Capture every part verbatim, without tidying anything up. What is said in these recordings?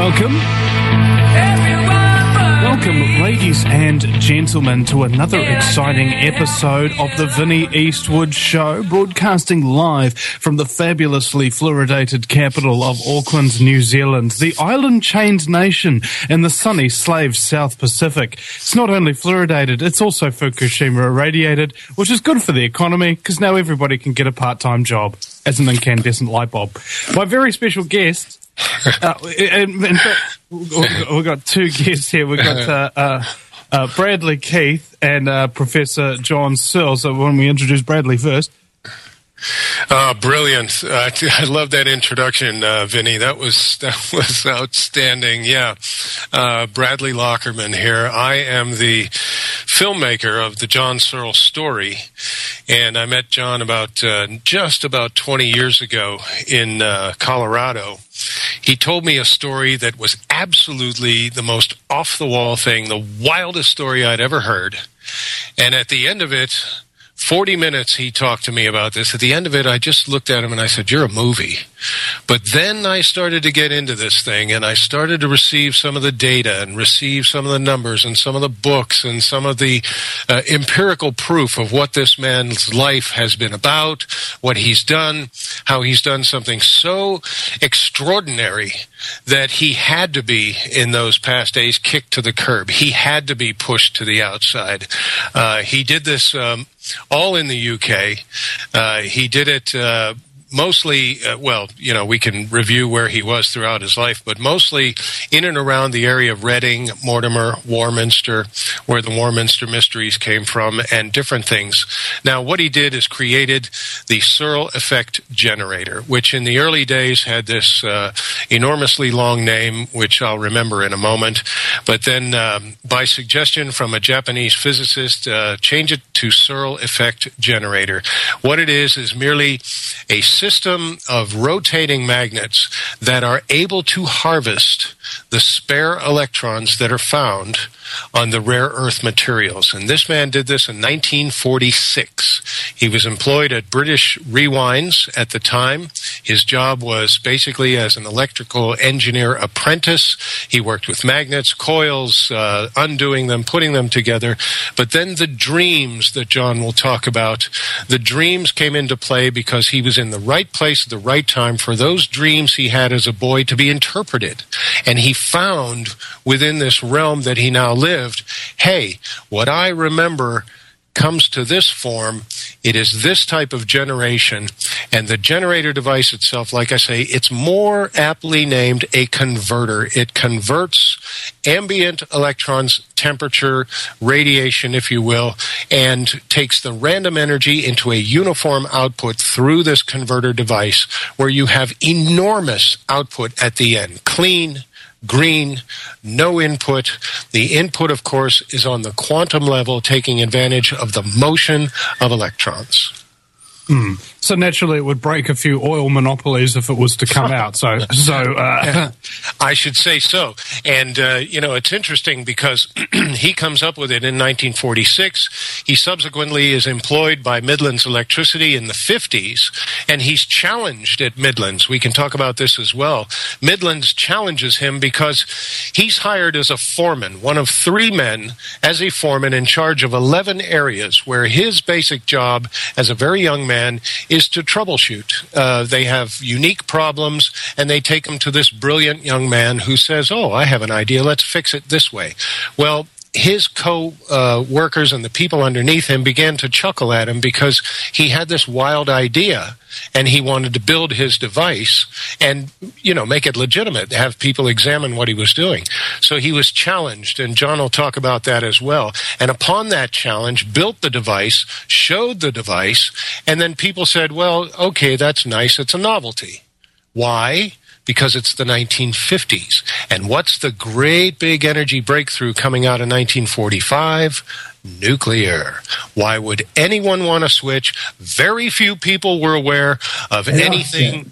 Welcome. Welcome, ladies and gentlemen, to another exciting episode of the Vinnie Eastwood Show, broadcasting live from the fabulously fluoridated capital of Auckland, New Zealand, the island-chained nation in the sunny slave South Pacific. It's not only fluoridated, it's also Fukushima irradiated, which is good for the economy, because now everybody can get a part-time job as an incandescent light bulb. My very special guest... Uh, in, in fact, we've got two guests here. We've got uh, uh, uh, Bradley Keith and uh, Professor John Searle. So why don't we introduce Bradley first? Uh, brilliant. Uh, I love that introduction, uh, Vinny. That was that was outstanding. Yeah. Uh, Bradley Lockerman here. I am the filmmaker of the John Searle story, and I met John about uh, just about twenty years ago in uh, Colorado. He told me a story that was absolutely the most off-the-wall thing, the wildest story I'd ever heard. And at the end of it, forty minutes he talked to me about this. At the end of it, I just looked at him and I said, "You're a movie." But then I started to get into this thing, and I started to receive some of the data and receive some of the numbers and some of the books and some of the uh, empirical proof of what this man's life has been about, what he's done, how he's done something so extraordinary that he had to be, in those past days, kicked to the curb. He had to be pushed to the outside. Uh, he did this um, all in the U K. Uh, he did it... Uh, Mostly, uh, well, you know, we can review where he was throughout his life, but mostly in and around the area of Reading, Mortimer, Warminster, where the Warminster Mysteries came from, and different things. Now, what he did is created the Searle Effect Generator, which in the early days had this uh, enormously long name, which I'll remember in a moment. But then, um, by suggestion from a Japanese physicist, uh, change it to Searle Effect Generator. What it is is merely a system of rotating magnets that are able to harvest the spare electrons that are found on the rare earth materials. And this man did this in nineteen forty-six. He was employed at British Rewinds at the time. His job was basically as an electrical engineer apprentice. He worked with magnets, coils, uh, undoing them, putting them together. But then the dreams that John will talk about, the dreams came into play because he was in the right place at the right time for those dreams he had as a boy to be interpreted. And he found within this realm that he now lived, hey, what I remember comes to this form. It is this type of generation, and the generator device itself, like I say, it's more aptly named a converter. It converts ambient electrons, temperature, radiation, if you will, and takes the random energy into a uniform output through this converter device, where you have enormous output at the end. Clean, green, no input. The input, of course, is on the quantum level, taking advantage of the motion of electrons. Hmm. So naturally, it would break a few oil monopolies if it was to come out. So, so uh, I should say so. And uh, you know, it's interesting because he comes up with it in nineteen forty-six. He subsequently is employed by Midlands Electricity in the fifties, and he's challenged at Midlands. We can talk about this as well. Midlands challenges him because he's hired as a foreman, one of three men as a foreman in charge of eleven areas, where his basic job as a very young man is to troubleshoot. Uh, they have unique problems, and they take them to this brilliant young man who says, oh, I have an idea, let's fix it this way. Well, his co-workers uh, and the people underneath him began to chuckle at him because he had this wild idea, and he wanted to build his device and, you know, make it legitimate, have people examine what he was doing. So he was challenged, and John will talk about that as well. And upon that challenge, built the device, showed the device, and then people said, well, okay, that's nice, it's a novelty. Why? Because it's the nineteen fifties. And what's the great big energy breakthrough coming out of nineteen forty-five? Nuclear. Why would anyone want to switch? Very few people were aware of anything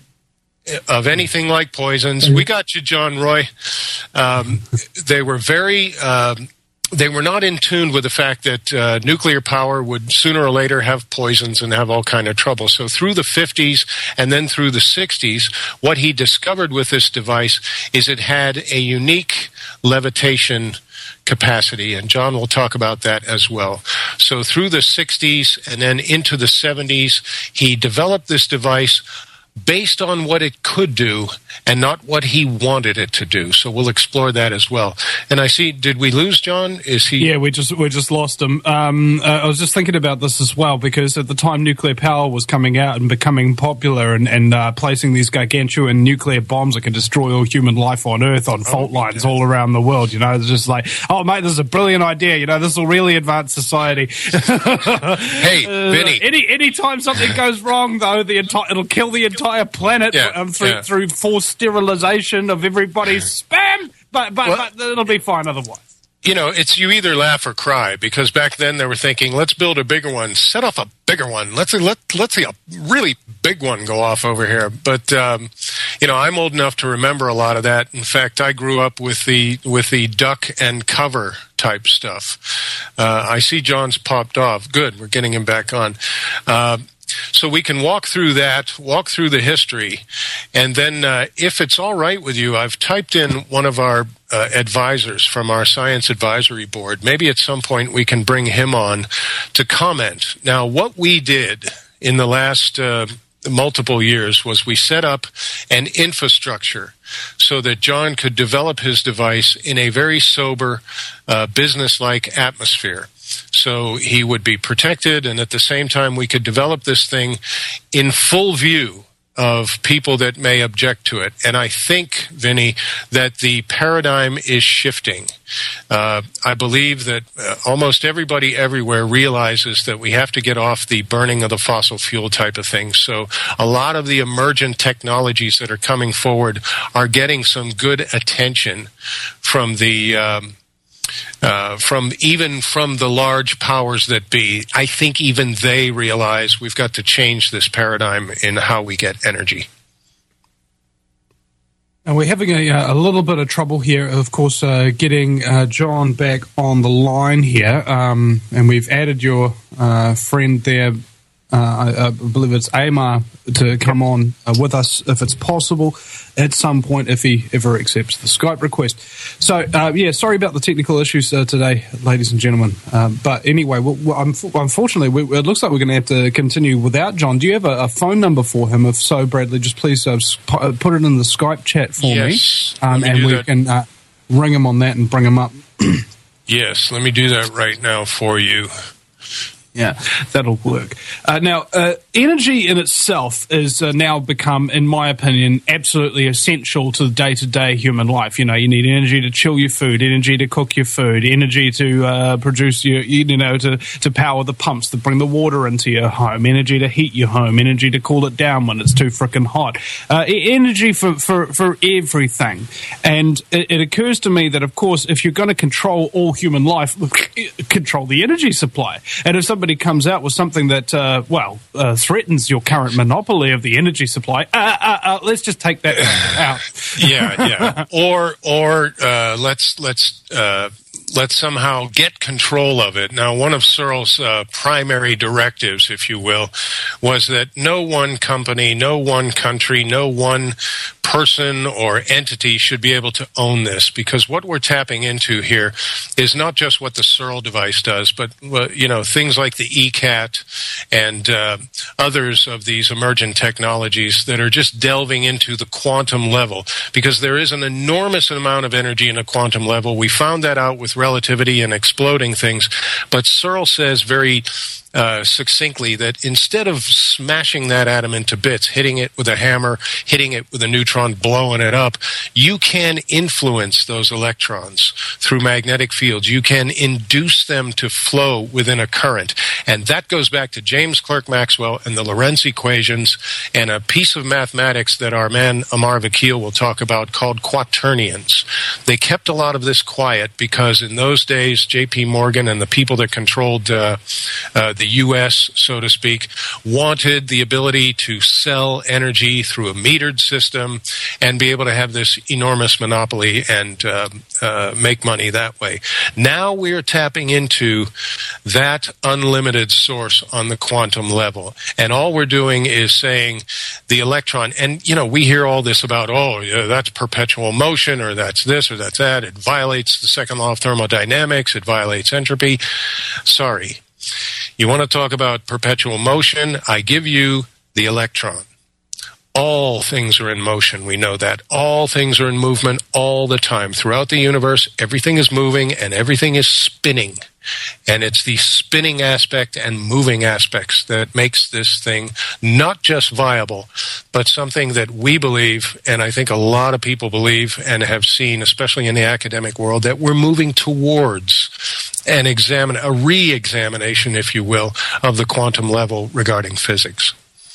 of anything like poisons. We got you, John Roy. Um, they were very um, they were not in tune with the fact that uh, nuclear power would sooner or later have poisons and have all kind of trouble. So through the fifties and then through the sixties, what he discovered with this device is it had a unique levitation capacity, and John will talk about that as well. So through the sixties and then into the seventies, he developed this device based on what it could do and not what he wanted it to do. So we'll explore that as well. And I see, did we lose John? Is he? Yeah, we just we just lost him. Um, uh, I was just thinking about this as well, because at the time nuclear power was coming out and becoming popular and, and uh, placing these gargantuan nuclear bombs that can destroy all human life on Earth on fault oh, lines yeah. all around the world. You know, it's just like, oh, mate, this is a brilliant idea. You know, this will really advance society. Hey, Vinny. Uh, any any time something goes wrong, though, the entire it'll kill the entire planet yeah, um, through yeah. through forced sterilization of everybody's spam, but but, well, but it'll be fine otherwise. You know, it's you either laugh or cry, because back then they were thinking, let's build a bigger one, set off a bigger one. Let's see, let, let's see a really big one go off over here. But, um, you know, I'm old enough to remember a lot of that. In fact, I grew up with the with the duck and cover type stuff. Uh, I see John's popped off. Good, we're getting him back on. Uh, So we can walk through that, walk through the history, and then uh, if it's all right with you, I've typed in one of our uh, advisors from our Science Advisory Board. Maybe at some point we can bring him on to comment. Now, what we did in the last uh, multiple years was we set up an infrastructure so that John could develop his device in a very sober, uh, business-like atmosphere. So he would be protected, and at the same time we could develop this thing in full view of people that may object to it. And I think, Vinny, that the paradigm is shifting. Uh, I believe that uh, almost everybody everywhere realizes that we have to get off the burning of the fossil fuel type of thing. So a lot of the emergent technologies that are coming forward are getting some good attention from the um, Uh, from even from the large powers that be. I think even they realize we've got to change this paradigm in how we get energy. And we're having a, a little bit of trouble here, of course, uh, getting uh, John back on the line here. Um, and we've added your uh, friend there, uh, I, I believe it's Amar, to come on uh, with us if it's possible at some point, if he ever accepts the Skype request. So, uh, yeah, sorry about the technical issues uh, today, ladies and gentlemen. Um, but anyway, well, well, unfortunately, we, it looks like we're going to have to continue without John. Do you have a, a phone number for him? If so, Bradley, just please uh, put it in the Skype chat for yes, me. Um, and we that. can uh, ring him on that and bring him up. Yes, let me do that right now for you. Yeah, that'll work. Uh, now, uh, energy in itself is uh, now become, in my opinion, absolutely essential to the day-to-day human life. You know, you need energy to chill your food, energy to cook your food, energy to uh, produce your, you know, to, to power the pumps that bring the water into your home, energy to heat your home, energy to cool it down when it's too frickin' hot, uh, energy for, for, for everything. And it, it occurs to me that, of course, if you're going to control all human life, control the energy supply. And if somebody comes out with something that, uh, well, uh, threatens your current monopoly of the energy supply, uh, uh, uh, let's just take that out. yeah, yeah. Or, or uh, let's let's uh, let's somehow get control of it. Now, one of Searle's uh, primary directives, if you will, was that no one company, no one country, no one person or entity should be able to own this, because what we're tapping into here is not just what the Searle device does, but, uh, you know, things like the E CAT and uh, others of these emergent technologies that are just delving into the quantum level, because there is an enormous amount of energy in a quantum level. We found that out with relativity and exploding things, but Searle says very Uh, succinctly that instead of smashing that atom into bits, hitting it with a hammer, hitting it with a neutron, blowing it up, you can influence those electrons through magnetic fields. You can induce them to flow within a current. And that goes back to James Clerk Maxwell and the Lorentz equations and a piece of mathematics that our man Amar Vakil will talk about called quaternions. They kept a lot of this quiet because in those days, J P Morgan and the people that controlled uh, uh, the U S, so to speak, wanted the ability to sell energy through a metered system and be able to have this enormous monopoly and uh, uh, make money that way. Now we're tapping into that unlimited source on the quantum level. And all we're doing is saying the electron, and, you know, we hear all this about, oh, yeah, that's perpetual motion, or that's this, or that's that. It violates the second law of thermodynamics. It violates entropy. Sorry. You want to talk about perpetual motion? I give you the electron. All things are in motion. We know that. All things are in movement all the time. Throughout the universe, everything is moving and everything is spinning. And it's the spinning aspect and moving aspects that makes this thing not just viable, but something that we believe, and I think a lot of people believe and have seen, especially in the academic world, that we're moving towards an examine, a re-examination, if you will, of the quantum level regarding physics.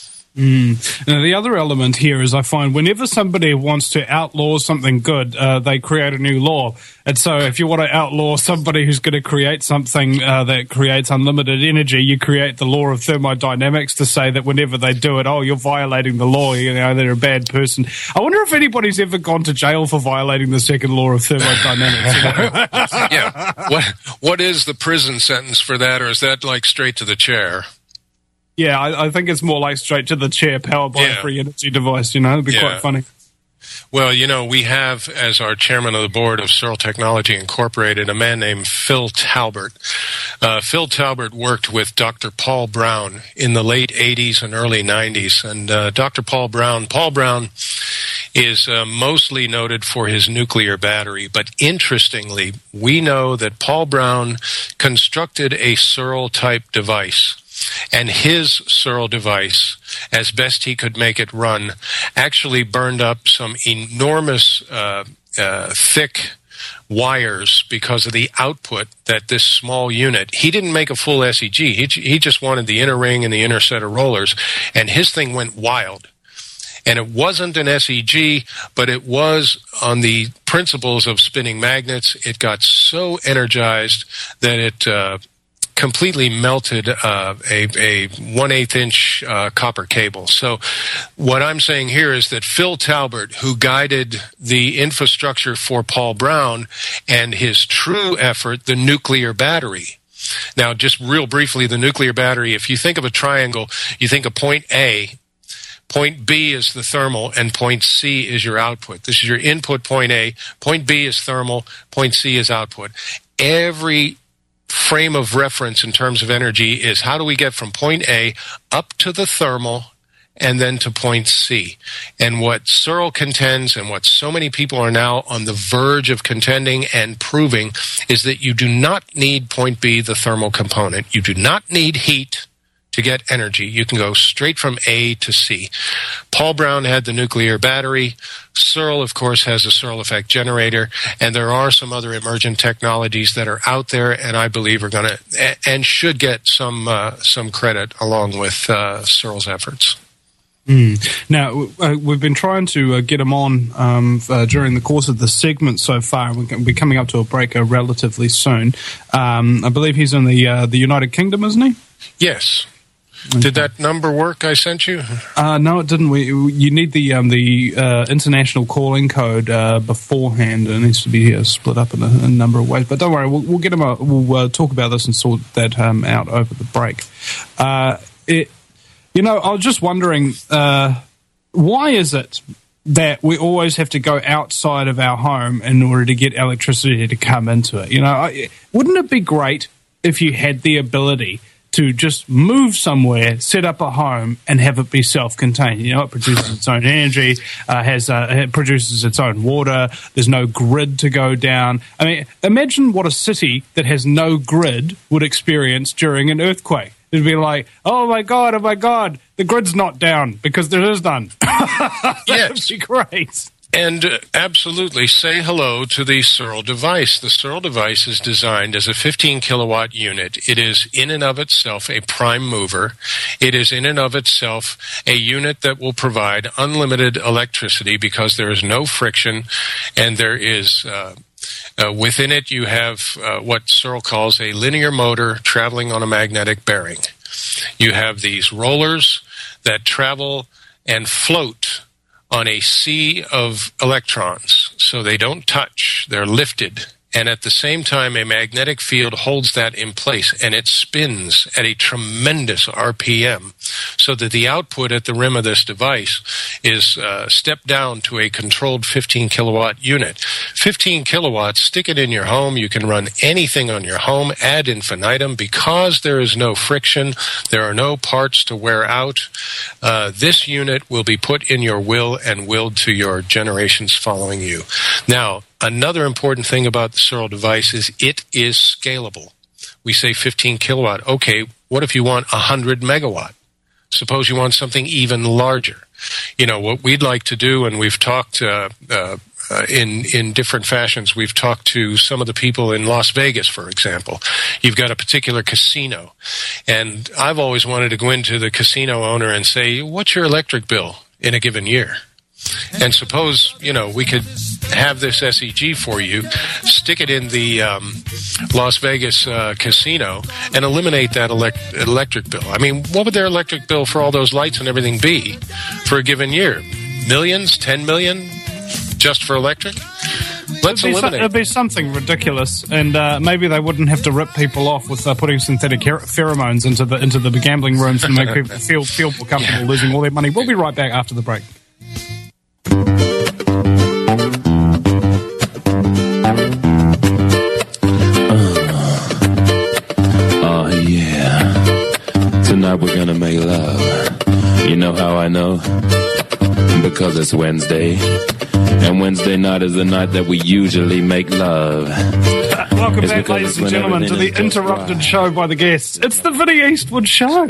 Mm. Now, the other element here is I find whenever somebody wants to outlaw something good, uh, they create a new law. And so if you want to outlaw somebody who's going to create something uh, that creates unlimited energy, you create the law of thermodynamics to say that whenever they do it, oh, you're violating the law, you know, they're a bad person. I wonder if anybody's ever gone to jail for violating the second law of thermodynamics. You know? Yeah. What, what is the prison sentence for that, or is that like straight to the chair? Yeah, I, I think it's more like straight to the chair, powered by yeah. a free energy device, you know? It'd be yeah. quite funny. Well, you know, we have, as our chairman of the board of Searle Technology Incorporated, a man named Phil Talbert. Uh, Phil Talbert worked with Doctor Paul Brown in the late eighties and early nineties. And uh, Doctor Paul Brown, Paul Brown is uh, mostly noted for his nuclear battery. But interestingly, we know that Paul Brown constructed a Searle-type device. And his Searle device, as best he could make it run, actually burned up some enormous uh, uh, thick wires because of the output that this small unit, he didn't make a full S E G. He, he just wanted the inner ring and the inner set of rollers, and his thing went wild. And it wasn't an S E G, but it was on the principles of spinning magnets. It got so energized that it uh, completely melted uh, a, a one-eighth inch uh, copper cable. So what I'm saying here is that Phil Talbert, who guided the infrastructure for Paul Brown and his true effort, the nuclear battery. Now, just real briefly, the nuclear battery, if you think of a triangle, you think of point A, point B is the thermal, and point C is your output. This is your input, point A. Point B is thermal, point C is output. Every frame of reference in terms of energy is how do we get from point A up to the thermal and then to point C. And what Searle contends, and what so many people are now on the verge of contending and proving, is that you do not need point B, the thermal component. You do not need heat to get energy. You can go straight from A to C. Paul Brown had the nuclear battery. Searle, of course, has a Searle effect generator, and there are some other emergent technologies that are out there, and I believe are going to and should get some uh, some credit along with uh, Searle's efforts. Mm. Now, uh, we've been trying to uh, get him on um, uh, during the course of the segment so far. We're going to be coming up to a break uh, relatively soon. Um, I believe he's in the uh, the United Kingdom, isn't he? Yes. Okay. Did that number work I sent you? Uh, no, it didn't. We, you need the um, the uh, international calling code uh, beforehand. It needs to be uh, split up in a, a number of ways. But don't worry, we'll, we'll get him. A, we'll uh, talk about this and sort that um, out over the break. Uh, it, you know, I was just wondering, uh, why is it that we always have to go outside of our home in order to get electricity to come into it? You know, I, wouldn't it be great if you had the ability to just move somewhere, set up a home, and have it be self-contained? You know, it produces its own energy, uh, has uh, it produces its own water. There's no grid to go down. I mean, imagine what a city that has no grid would experience during an earthquake. It'd be like, oh my god, oh my god, the grid's not down because there is none. That yes. would be great. And uh, absolutely say hello to the Searle device. The Searle device is designed as a fifteen kilowatt unit. It is in and of itself a prime mover. It is in and of itself a unit that will provide unlimited electricity because there is no friction, and there is uh, uh, within it you have uh, what Searle calls a linear motor traveling on a magnetic bearing. You have these rollers that travel and float on a sea of electrons, so they don't touch, they're lifted. And at the same time, a magnetic field holds that in place, and it spins at a tremendous R P M, so that the output at the rim of this device is uh, stepped down to a controlled fifteen kilowatt unit. fifteen kilowatts, stick it in your home. You can run anything on your home ad infinitum. Because there is no friction, there are no parts to wear out. Uh, this unit will be put in your will and willed to your generations following you. Now, another important thing about the Searle device is it is scalable. We say fifteen kilowatt. Okay, what if you want one hundred megawatt? Suppose you want something even larger. You know, what we'd like to do, and we've talked uh, uh, uh, in, in different fashions, we've talked to some of the people in Las Vegas, for example. You've got a particular casino, and I've always wanted to go into the casino owner and say, what's your electric bill in a given year? And suppose, you know, we could have this S E G for you, stick it in the um, Las Vegas uh, casino, and eliminate that elect- electric bill. I mean, what would their electric bill for all those lights and everything be for a given year? Millions? Ten million? Just for electric? Let's it'd, be eliminate. so, it'd be something ridiculous, and uh, maybe they wouldn't have to rip people off with uh, putting synthetic pheromones into the into the gambling rooms to make people feel feel more comfortable yeah. losing all their money. We'll be right back after the break. Tonight we're gonna make love. You know how I know? Because it's Wednesday. And Wednesday night is the night that we usually make love. Uh, welcome it's back, ladies and gentlemen, to the interrupted right. show by the guests. It's the Vinnie Eastwood Show.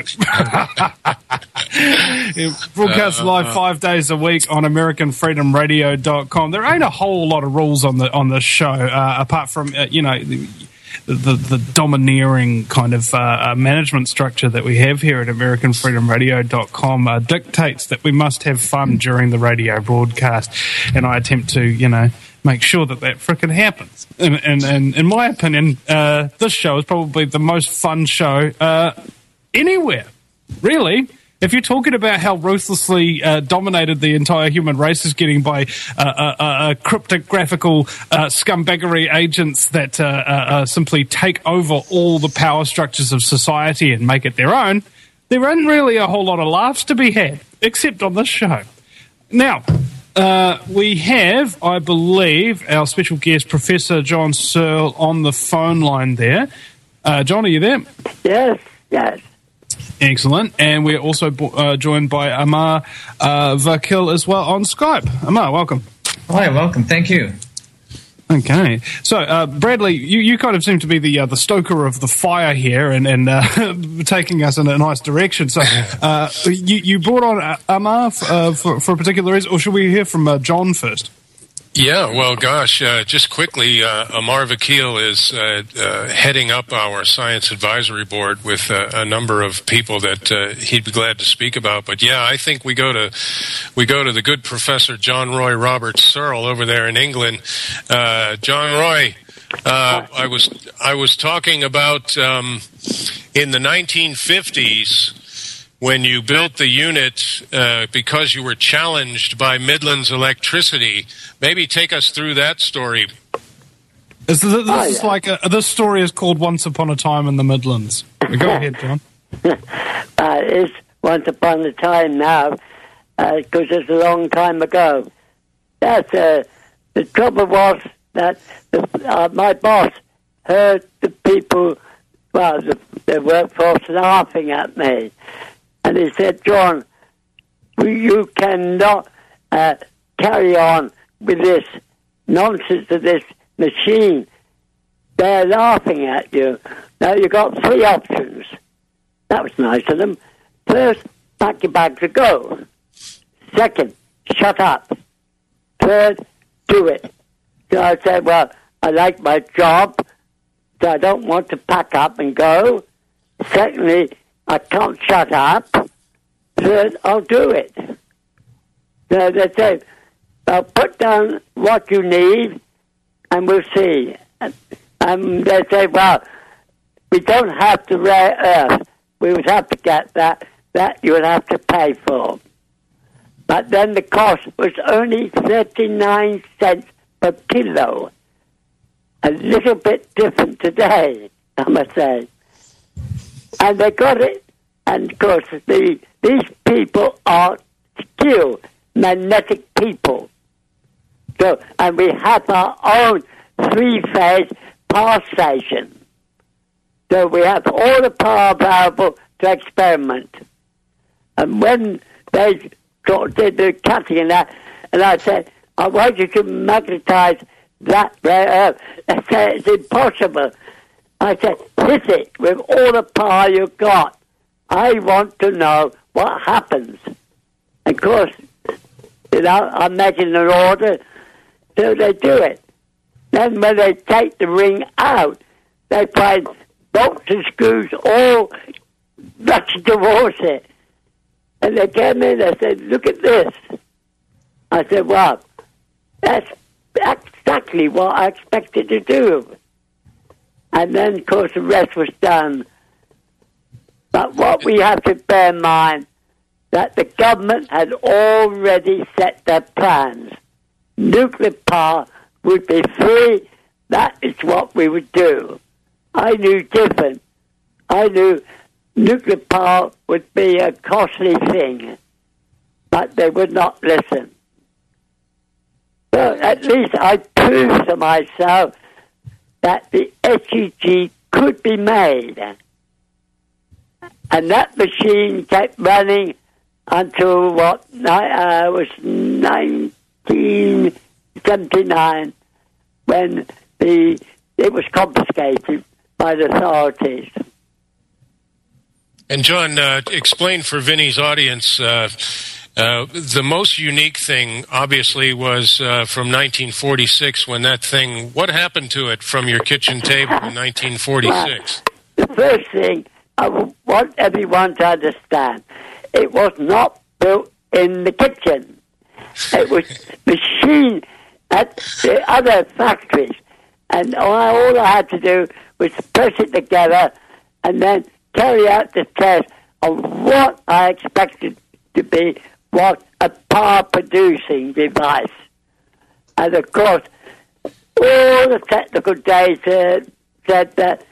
It broadcasts uh, live five days a week on American Freedom Radio dot com. There ain't a whole lot of rules on the on this show, uh, apart from, uh, you know... The, The, the domineering kind of uh, management structure that we have here at American Freedom Radio dot com uh, dictates that we must have fun during the radio broadcast, and I attempt to, you know, make sure that that frickin' happens. And, and, and in my opinion, uh, this show is probably the most fun show uh, anywhere, really. If you're talking about how ruthlessly uh, dominated the entire human race is getting by uh, uh, uh, cryptographical uh, scumbaggery agents that uh, uh, uh, simply take over all the power structures of society and make it their own, there isn't really a whole lot of laughs to be had, except on this show. Now, uh, we have, I believe, our special guest, Professor John Searle, on the phone line there. Uh, John, are you there? Yes, yes. Excellent. And we're also uh, joined by Amar uh, Vakil as well on Skype. Amar, welcome. Hi, welcome. Thank you. Okay. So, uh, Bradley, you, you kind of seem to be the uh, the stoker of the fire here and, and uh, taking us in a nice direction. So, uh, you, you brought on Amar f- uh, for, for a particular reason, or should we hear from uh, John first? Yeah, well, gosh, uh, just quickly, uh, Amar Vakil is uh, uh, heading up our science advisory board with uh, a number of people that uh, he'd be glad to speak about. But yeah, I think we go to we go to the good Professor John Roy Roberts Searle over there in England. Uh, John Roy, uh, I was I was talking about um, in the nineteen fifties. When you built the unit uh, because you were challenged by Midlands Electricity. Maybe take us through that story. Is this, this oh, is yeah. like a, this story is called Once Upon a Time in the Midlands. Go ahead, John. uh, it's Once Upon a Time now, because uh, it's a long time ago. That's, uh, the trouble was that the, uh, my boss heard the people, well, the, the workforce laughing at me. And he said, John, you cannot uh, carry on with this nonsense of this machine. They're laughing at you. Now, you've got three options. That was nice of them. First, pack your bags and go. Second, shut up. Third, do it. So I said, well, I like my job, so I don't want to pack up and go. Secondly, I can't shut up. Third, I'll do it. So they said, well, put down what you need and we'll see. And they said, well, we don't have the rare earth. We would have to get that. That you would have to pay for. But then the cost was only thirty-nine cents per kilo. A little bit different today, I must say. And they got it. And of course, the, these people are skilled, magnetic people. So, and we have our own three-phase power station. So we have all the power available to experiment. And when they sort of did the cutting and that, and I said, I want you to magnetize that rare earth. They said, it's impossible. I said, hit it with all the power you've got. I want to know what happens. Of course, you know, I'm making an order, so they do it. Then when they take the ring out, they find bolts and screws all rushing towards it. And they came in and said, look at this. I said, well, that's exactly what I expected to do. And then, of course, the rest was done. But what we have to bear in mind, that the government had already set their plans. Nuclear power would be free. That is what we would do. I knew different. I knew nuclear power would be a costly thing. But they would not listen. So at least I proved to myself that the S E G could be made. And that machine kept running until, what, uh, was nineteen seventy-nine, when the it was confiscated by the authorities. And John, uh, explain for Vinny's audience, uh, uh, the most unique thing, obviously, was uh, from nineteen forty-six, when that thing, what happened to it from your kitchen table in nineteen forty-six? Well, the first thing I want everyone to understand, it was not built in the kitchen. It was machined at the other factories. And all I, all I had to do was press it together and then carry out the test of what I expected to be what a power-producing device. And of course, all the technical data said that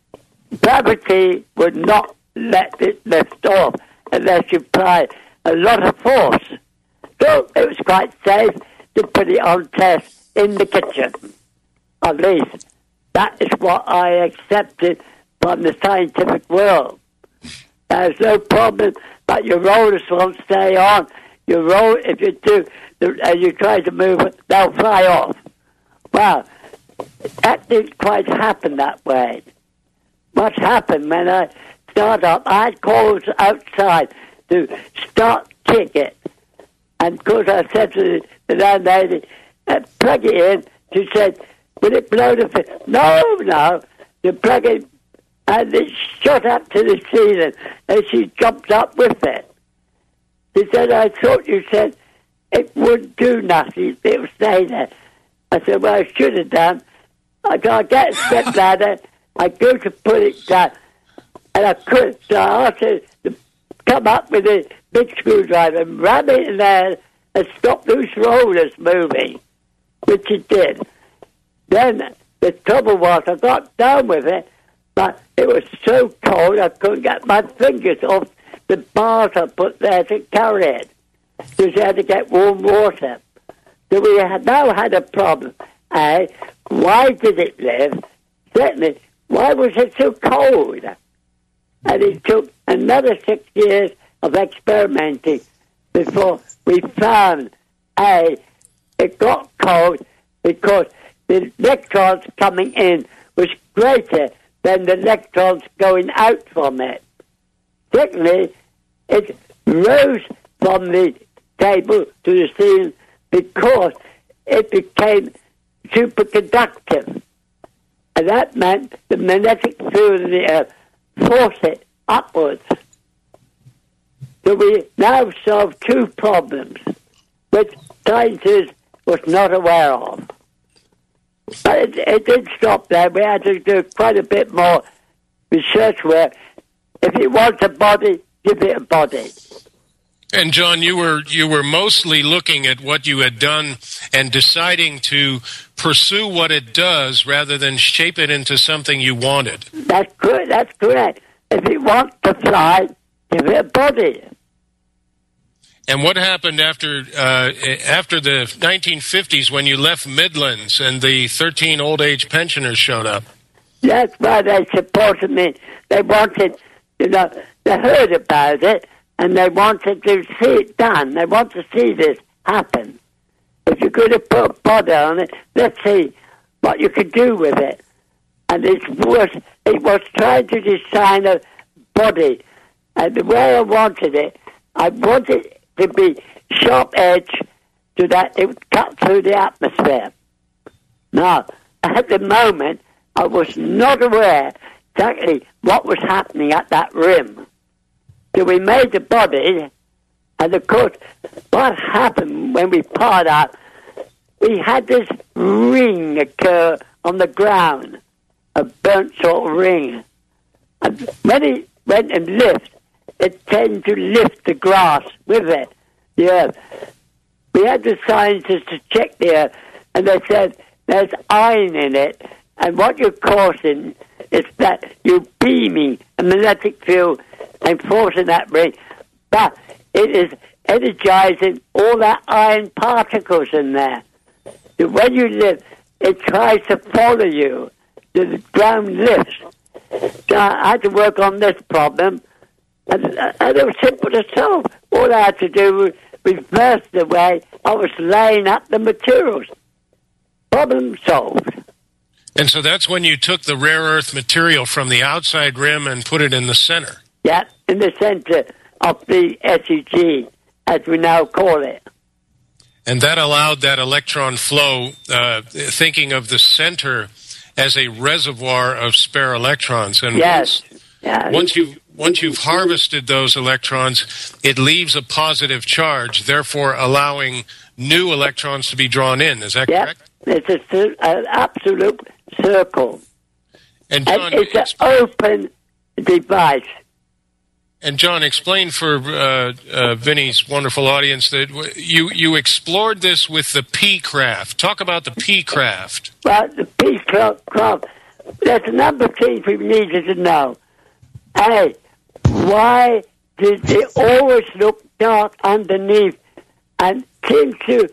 gravity would not let it lift off unless you apply a lot of force. So it was quite safe to put it on test in the kitchen. At least that is what I accepted from the scientific world. There's no problem, but your rollers won't stay on. Your roll, if you do, and you try to move it, they'll fly off. Well, that didn't quite happen that way. What happened when I started up, I had calls outside to start kick it. And of course I said to the landlady, uh, plug it in. She said, will it blow the fi-? No, no. You plug it, and it shot up to the ceiling, and she jumped up with it. She said, I thought you said it wouldn't do nothing, it would stay there. I said, well, I should have done. I got get a step ladder, I go to put it down, and I couldn't, so I asked her to come up with a big screwdriver and ram it in there and stop those rollers moving, which it did. Then the trouble was I got down with it, but it was so cold I couldn't get my fingers off the bars I put there to carry it, because I had to get warm water. So we had now had a problem. A, why did it live? Secondly, why was it so cold? And it took another six years of experimenting before we found, A, it got cold because the electrons coming in was greater than the electrons going out from it. Secondly, it rose from the table to the ceiling because it became superconductive. And that meant the magnetic field of the earth forced it upwards. So we now solved two problems, which scientists was not aware of. But it, it didn't stop there. We had to do quite a bit more research where if it wants a body, give it a body. And John, you were you were mostly looking at what you had done and deciding to pursue what it does rather than shape it into something you wanted. That's good. That's correct. If you want to fly, give it a body. And what happened after uh, after the nineteen fifties when you left Midlands and the thirteen old age pensioners showed up? That's why they supported me. They wanted, you know, they heard about it and they wanted to see it done. They want to see this happen. If you could have put a body on it, let's see what you could do with it. And it was it was trying to design a body, and the way I wanted it, I wanted it to be sharp edge so that it would cut through the atmosphere. Now, at the moment, I was not aware exactly what was happening at that rim. So we made the body, and of course, what happened when we parted out, we had this ring occur on the ground, a burnt sort of ring. And when it went and lift, it tended to lift the grass with it, the earth. We had the scientists to check the earth, and they said there's iron in it, and what you're causing is that you're beaming a magnetic field and forcing that ring, but it is energizing all that iron particles in there. So when you lift, it tries to follow you. The ground lifts. So I had to work on this problem, and, and it was simple to solve. All I had to do was reverse the way I was laying up the materials. Problem solved. And so that's when you took the rare earth material from the outside rim and put it in the center. Yeah, in the center of the S E G, as we now call it. And that allowed that electron flow, uh, thinking of the center as a reservoir of spare electrons. And yes. once, yeah. once you once you've harvested those electrons, it leaves a positive charge, therefore allowing new electrons to be drawn in. Is that yeah. correct? It's a, an absolute circle. And John, and it's an open device. And John, explain for uh, uh, Vinny's wonderful audience that you you explored this with the P-craft. Talk about the P-craft. Well, the P-craft, there's a number of things we needed to know. A, why did it always look dark underneath and seem to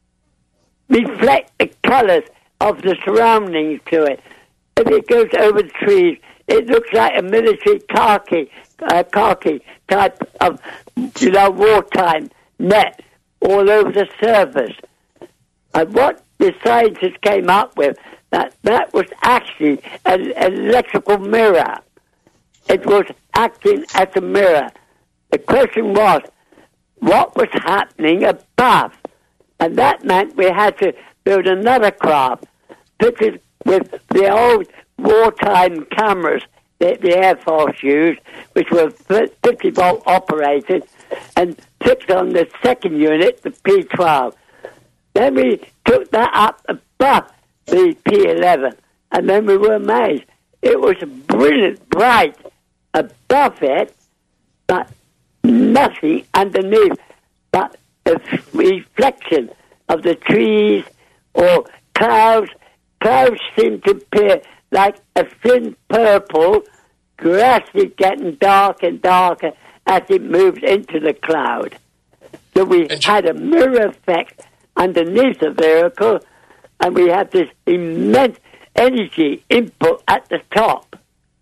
reflect the colours of the surroundings to it? If it goes over the trees, it looks like a military khaki, uh, khaki type of, you know, wartime net all over the surface. And what the scientists came up with, that that was actually an, an electrical mirror. It was acting as a mirror. The question was, what was happening above? And that meant we had to build another craft, fitted with the old wartime cameras that the Air Force used, which were fifty volt operated, and fixed on the second unit, the P twelve. Then we took that up above the P eleven, and then we were amazed. It was brilliant, bright above it, but nothing underneath, but the reflection of the trees or clouds. Clouds seemed to appear like a thin purple, gradually getting darker and darker as it moved into the cloud. So we had a mirror effect underneath the vehicle, and we had this immense energy input at the top.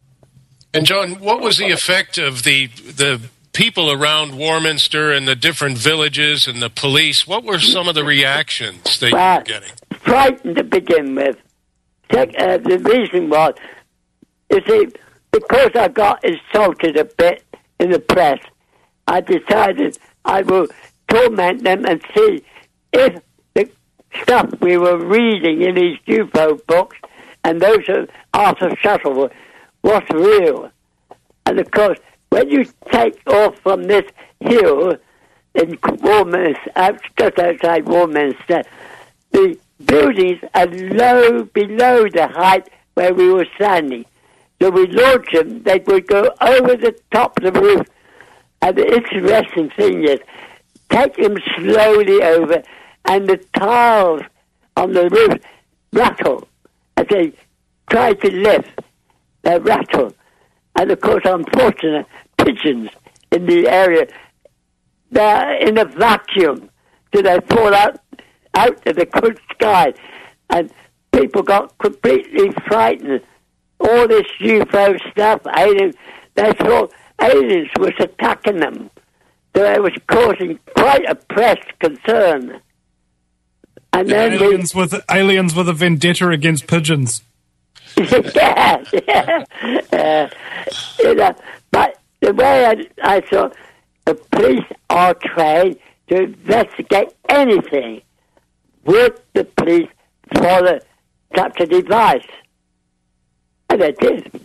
And John, what was the effect of the the people around Warminster and the different villages and the police? What were some of the reactions that well, you were getting? Frightened to begin with. Uh, the reason was, you see, because I got insulted a bit in the press, I decided I will torment them and see if the stuff we were reading in these U F O books and those of Arthur Shuttleworth was real. And of course, when you take off from this hill in Warminster, just outside Warminster, the buildings are low below the height where we were standing. So we launched them, they would go over the top of the roof And the interesting thing is, take them slowly over, and the tiles on the roof rattle as they try to lift. They rattle. And of course, unfortunately, pigeons in the area, they're in a vacuum, so they fall out, out of the good sky. And people got completely frightened. All this U F O stuff, aliens, they thought aliens was attacking them. So it was causing quite a press concern. And yeah, then aliens we, with aliens with a vendetta against pigeons. yeah, yeah. Uh, you know, but the way I, I thought, the police are trained to investigate anything. Would the police follow such a device? And they did.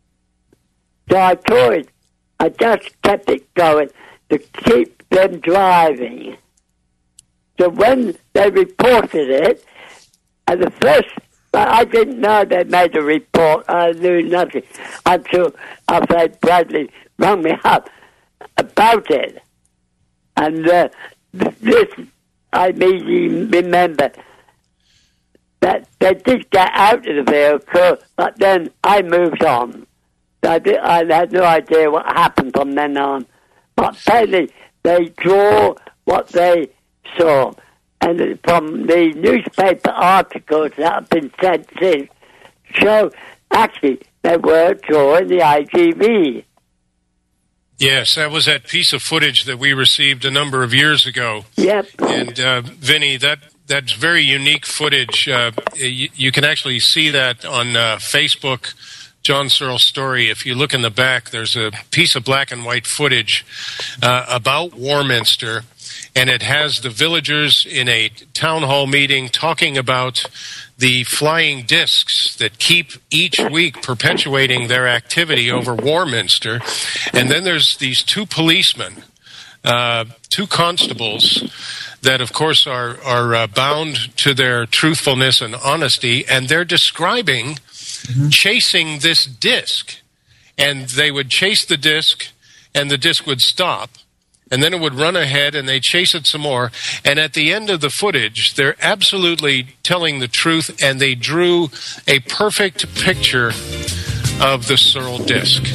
So I told, I just kept it going to keep them driving. So when they reported it, and the first, I didn't know they made a report. I knew nothing until our friend Bradley rang me up about it. And uh, this, I immediately remember that they did get out of the vehicle, but then I moved on. I, did, I had no idea what happened from then on. But apparently they draw what they saw. And from the newspaper articles that have been sent since, show actually they were drawing the I G V. Yes, that was that piece of footage that we received a number of years ago. Yep. And, uh, Vinny, that that's very unique footage. Uh, you, you can actually see that on uh, Facebook, John Searle's story. If you look in the back, there's a piece of black and white footage uh, about Warminster, and it has the villagers in a town hall meeting talking about the flying discs that keep each week perpetuating their activity over Warminster. And then there's these two policemen, uh, two constables, that, of course, are, are uh, bound to their truthfulness and honesty, and they're describing mm-hmm. chasing this disc. And they would chase the disc, and the disc would stop, and then it would run ahead, and they'd chase it some more. And at the end of the footage, they're absolutely telling the truth, and they drew a perfect picture of the Searle disc.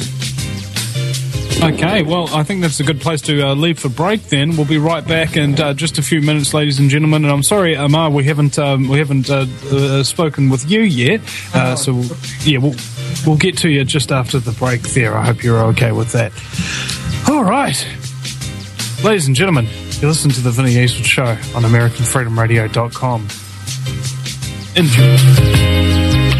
Okay, well, I think that's a good place to uh, leave for break. Then we'll be right back in uh, just a few minutes, ladies and gentlemen. And I'm sorry, Amar, we haven't um, we haven't uh, uh, spoken with you yet. Uh, so we'll, yeah, we'll we'll get to you just after the break. There, I hope you're okay with that. All right, ladies and gentlemen, you listen to the Vinnie Eastwood Show on American Freedom Radio dot com. Enjoy.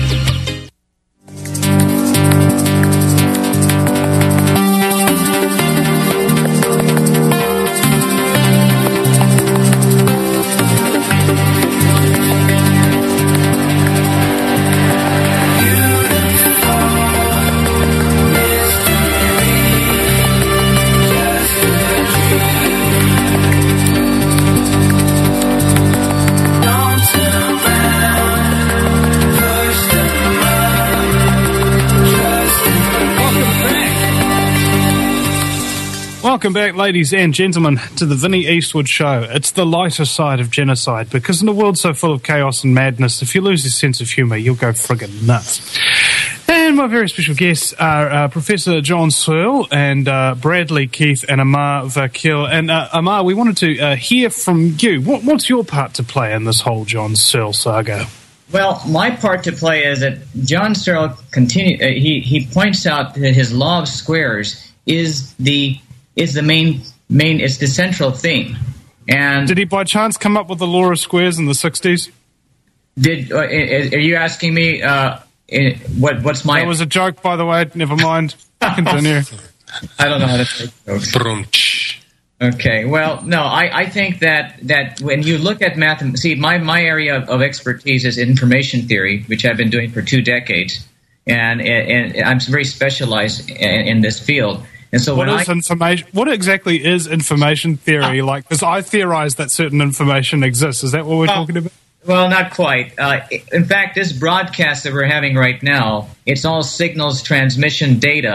Welcome back, ladies and gentlemen, to the Vinnie Eastwood Show. It's the lighter side of genocide, because in a world so full of chaos and madness, if you lose your sense of humour, you'll go friggin' nuts. And my very special guests are uh, Professor John Searle and uh, Bradley Keith and Amar Vakil. And uh, Amar, we wanted to uh, hear from you. What, what's your part to play in this whole John Searle saga? Well, my part to play is that John Searle continue. Uh, he he points out that his law of squares is the is the main main it's the central theme. And did he by chance come up with the law of squares in the sixties? Did uh, are you asking me? Uh, what what's my? That was a joke, by the way. Never mind. Continue. I don't know how to take jokes. Okay, well, no, I, I think that, that when you look at math, see, my, my area of, of expertise is information theory, which I've been doing for two decades, and and, and I'm very specialized in, in this field. And so what when is I, information? What exactly is information theory? Uh, like, because I theorize that certain information exists. Is that what we're uh, talking about? Well, not quite. Uh, in fact, this broadcast that we're having right now, it's all signals transmission data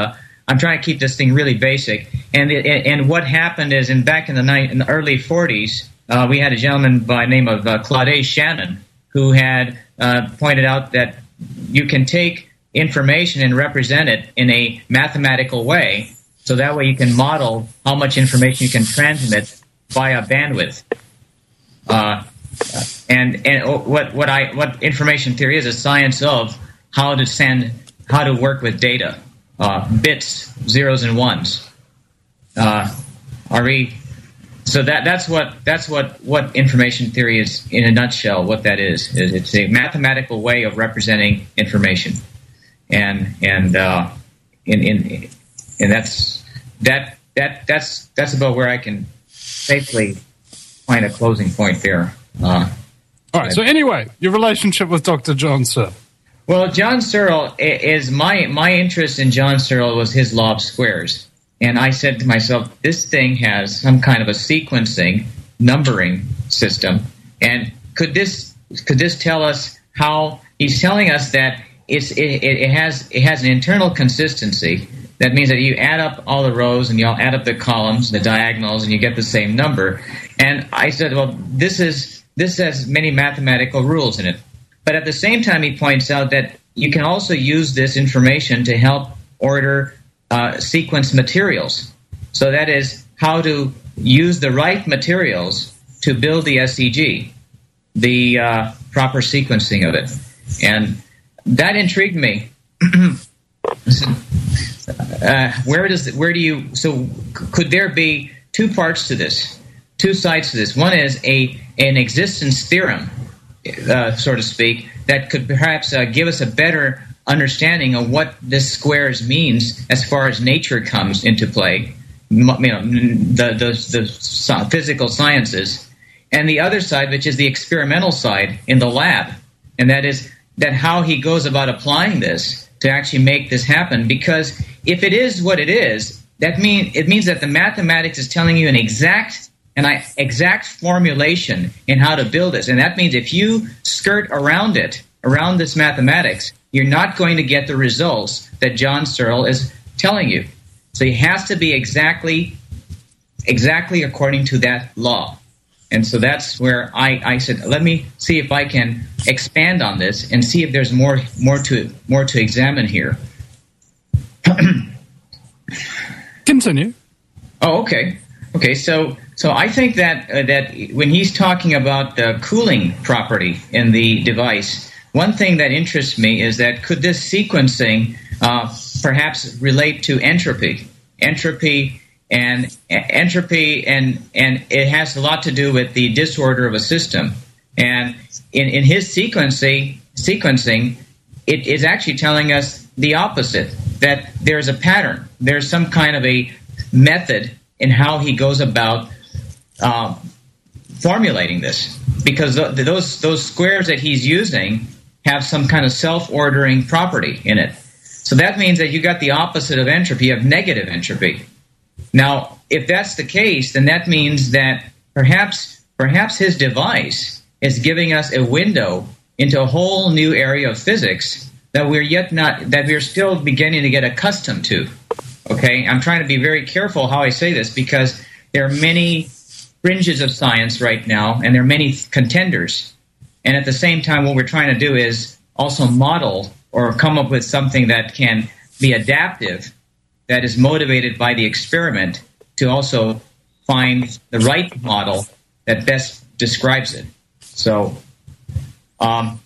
I'm trying to keep this thing really basic. And the, and what happened is, in back in the, ni- in the early forties, uh, we had a gentleman by the name of uh, Claude Shannon who had uh, pointed out that you can take information and represent it in a mathematical way, so that way you can model how much information you can transmit via bandwidth. Uh, and and what what I what information theory is a science of how to send how to work with data, uh, bits, zeros and ones. Uh, are we? So that that's what that's what, what information theory is in a nutshell. What that is, is it's a mathematical way of representing information, and and uh, in in and that's that that that's that's about where I can safely find a closing point there. Uh, All right. So anyway, your relationship with Doctor John Searle. Well, John Searle is my my interest in John Searle was his law of squares. And I said to myself, this thing has some kind of a sequencing, numbering system. And could this could this tell us how he's telling us that it's it, it has it has an internal consistency. That means that you add up all the rows and you all add up the columns, the diagonals, and you get the same number. And I said, well, this is this has many mathematical rules in it. But at the same time, he points out that you can also use this information to help order Uh, sequence materials. So that is how to use the right materials to build the S E G, the uh, proper sequencing of it. And that intrigued me. uh, where does where do you so could there be two parts to this, two sides to this? One is a an existence theorem, uh, so to speak, that could perhaps uh, give us a better understanding of what this squares means as far as nature comes into play, you know, the, the, the physical sciences, and the other side, which is the experimental side in the lab, and that is that how he goes about applying this to actually make this happen. Because if it is what it is, that mean it means that the mathematics is telling you an exact an exact formulation in how to build this, and that means if you skirt around it, around this mathematics, you're not going to get the results that John Searle is telling you. So it has to be exactly exactly according to that law. And so that's where I, I said, let me see if I can expand on this and see if there's more more to more to examine here. Continue. Oh, okay. Okay, so so I think that uh, that when he's talking about the cooling property in the device, one thing that interests me is that could this sequencing uh, perhaps relate to entropy? Entropy and uh, entropy, and and it has a lot to do with the disorder of a system. And in, in his sequencing, sequencing, it is actually telling us the opposite, that there's a pattern. There's some kind of a method in how he goes about um, formulating this. Because th- those those squares that he's using have some kind of self-ordering property in it. So that means that you got the opposite of entropy, you have negative entropy. Now, if that's the case, then that means that perhaps perhaps his device is giving us a window into a whole new area of physics that we're yet not that we're still beginning to get accustomed to. Okay? I'm trying to be very careful how I say this, because there are many fringes of science right now, and there are many contenders. And at the same time, what we're trying to do is also model or come up with something that can be adaptive, that is motivated by the experiment to also find the right model that best describes it. So um,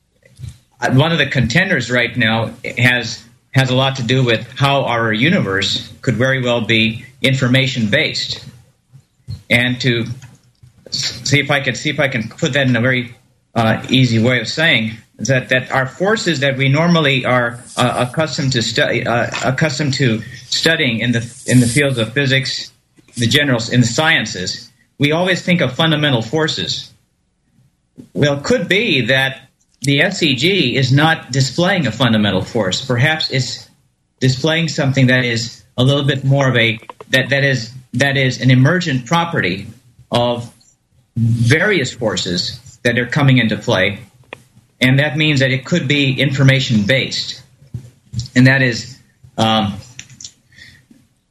one of the contenders right now has has a lot to do with how our universe could very well be information-based. And to see if I can see if I can put that in a very Uh, easy way of saying is that, that our forces that we normally are uh, accustomed to study, uh, accustomed to studying in the in the fields of physics, the generals in the sciences, we always think of fundamental forces. Well, it could be that the S E G is not displaying a fundamental force. Perhaps it's displaying something that is a little bit more of a that that is that is an emergent property of various forces that are coming into play, and that means that it could be information-based. And that is, um,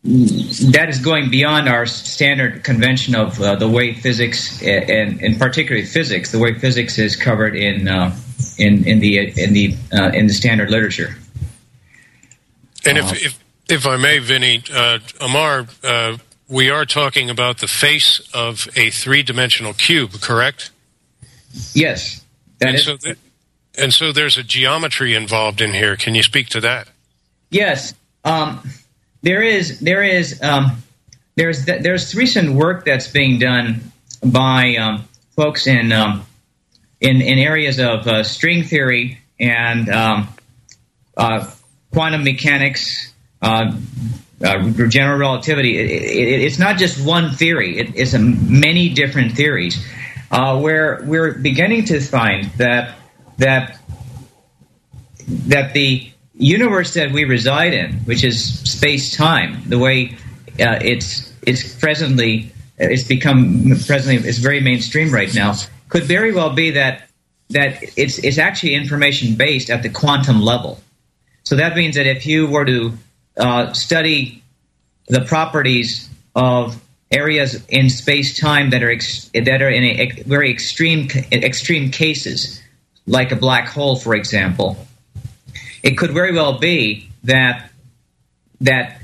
that is going beyond our standard convention of uh, the way physics, and in particular physics, the way physics is covered in uh, in in the in the uh, in the standard literature. And if if, if I may, Vinny, uh, Amar, uh, we are talking about the face of a three-dimensional cube, correct? Yes, that and is. So th- and so there's a geometry involved in here. Can you speak to that? Yes. Um, There is there is um, there's there's recent work that's being done by um, folks in um, in in areas of uh, string theory and um, uh, quantum mechanics, uh, uh, general relativity. It, it, it's not just one theory; it, it's a many different theories. Uh, where we're beginning to find that that that the universe that we reside in, which is space-time, the way uh, it's it's presently it's become presently it's very mainstream right now, could very well be that that it's it's actually information-based at the quantum level. So that means that if you were to uh, study the properties of areas in space-time that are ex- that are in a, a very extreme extreme cases, like a black hole, for example. It could very well be that that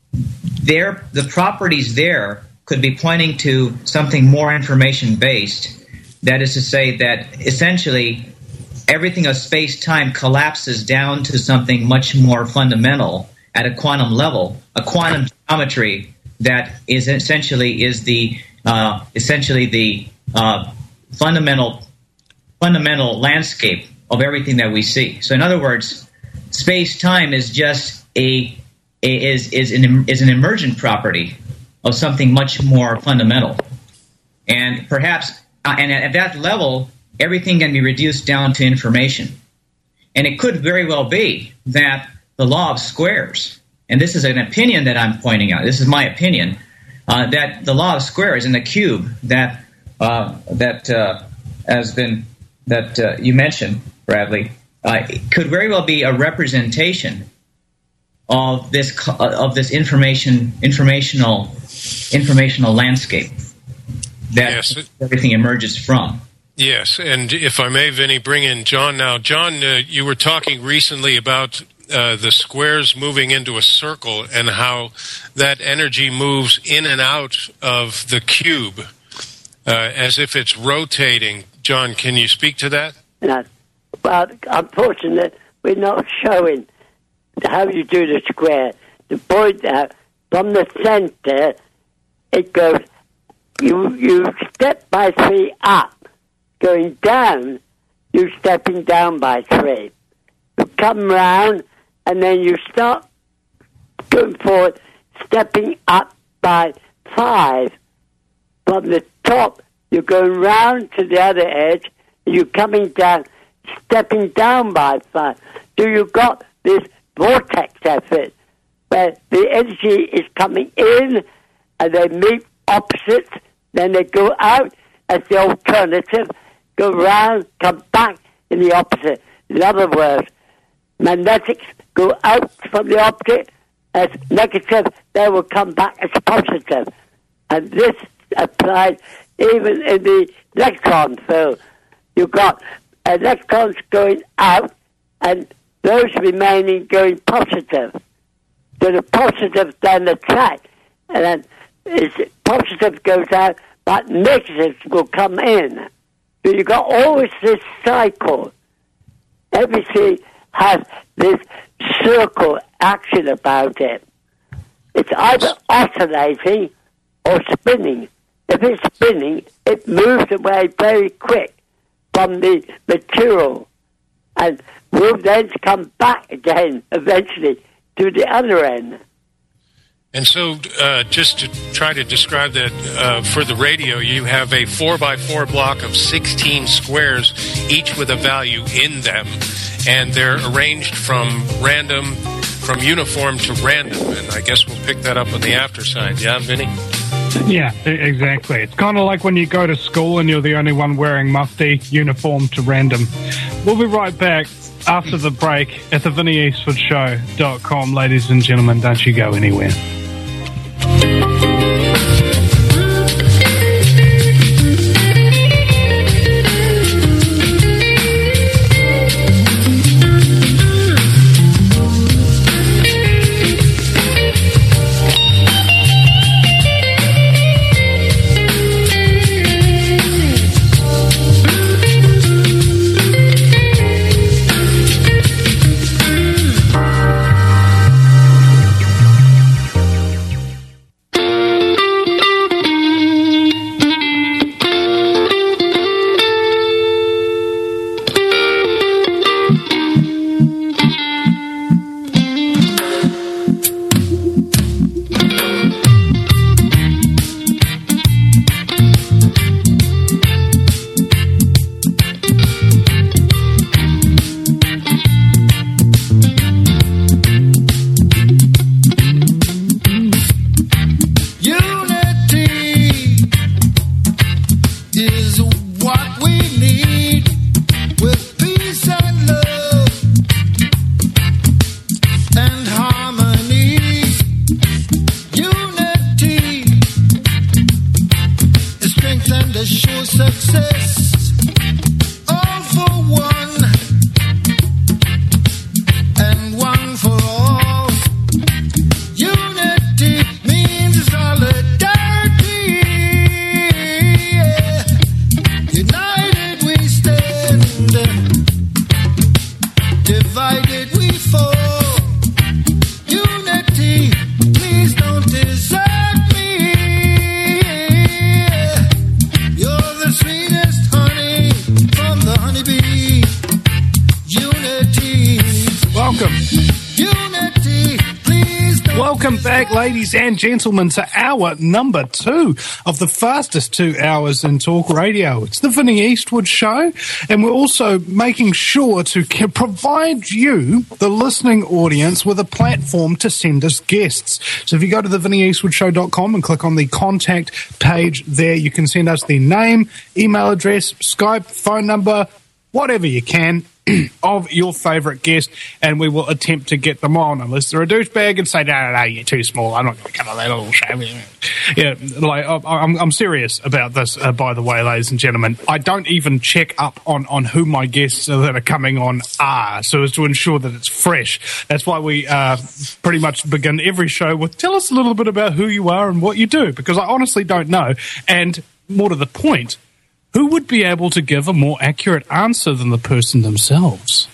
there the properties there could be pointing to something more information based. That is to say that essentially everything of space-time collapses down to something much more fundamental at a quantum level, a quantum geometry that is essentially is the uh, essentially the uh, fundamental fundamental landscape of everything that we see. So in other words, space-time is just a, a is is an is an emergent property of something much more fundamental, and perhaps uh, and at that level, everything can be reduced down to information. And it could very well be that the law of squares, and this is an opinion that I'm pointing out. This is my opinion uh, that the law of squares in the cube that uh, that uh, has been that uh, you mentioned, Bradley. Uh, it could very well be a representation of this of this information informational informational landscape that yes. everything emerges from. Yes, and if I may, Vinny, bring in John now. John, uh, you were talking recently about uh, the squares moving into a circle and how that energy moves in and out of the cube uh, as if it's rotating. John, can you speak to that? No. Well, unfortunately, we're not showing how you do the square. The point out from the center, it goes, you you step by three up. Going down, you're stepping down by three. You come round, and then you start going forward, stepping up by five. From the top, you're going round to the other edge, and you're coming down, stepping down by five. So you've got this vortex effect where the energy is coming in and they meet opposites, then they go out as the alternative, go round, come back in the opposite. In other words, magnetics go out from the object as negative, they will come back as positive. And this applies even in the electron field. You've got electrons going out and those remaining going positive. So the positive then attract, and then is positive goes out, but negatives will come in. So you've got always this cycle. Everything has this circle action about it. It's either oscillating or spinning. If it's spinning, it moves away very quick from the material and will then come back again eventually to the other end. And so uh, just to try to describe that uh, for the radio, you have a four by four block of sixteen squares, each with a value in them. And they're arranged from random, from uniform to random. And I guess we'll pick that up on the after side. Yeah, Vinny? Yeah, exactly. It's kind of like when you go to school and you're the only one wearing mufti, uniform to random. We'll be right back after the break at the Vinny Eastwood Show dot com. Ladies and gentlemen, don't you go anywhere. Divided we fall. Unity, please don't desert me. You're the sweetest honey from the honeybee. Unity. Welcome. Unity, please don't Welcome back, ladies and gentlemen, to hour number two of the fastest two hours in talk radio. It's the Vinnie Eastwood Show, and we're also making sure to c- provide you, the listening audience, with a platform to send us guests. So if you go to the vinnie eastwood show dot com and click on the contact page there, you can send us the name, email address, Skype, phone number, whatever you can, of your favourite guest, and we will attempt to get them on, unless they're a douchebag and say, no, no, no, you're too small, I'm not going to come on that little show. Yeah, like, I'm, I'm serious about this, uh, by the way, ladies and gentlemen. I don't even check up on, on who my guests that are coming on are, so as to ensure that it's fresh. That's why we uh, pretty much begin every show with, tell us a little bit about who you are and what you do, because I honestly don't know. And more to the point, who would be able to give a more accurate answer than the person themselves?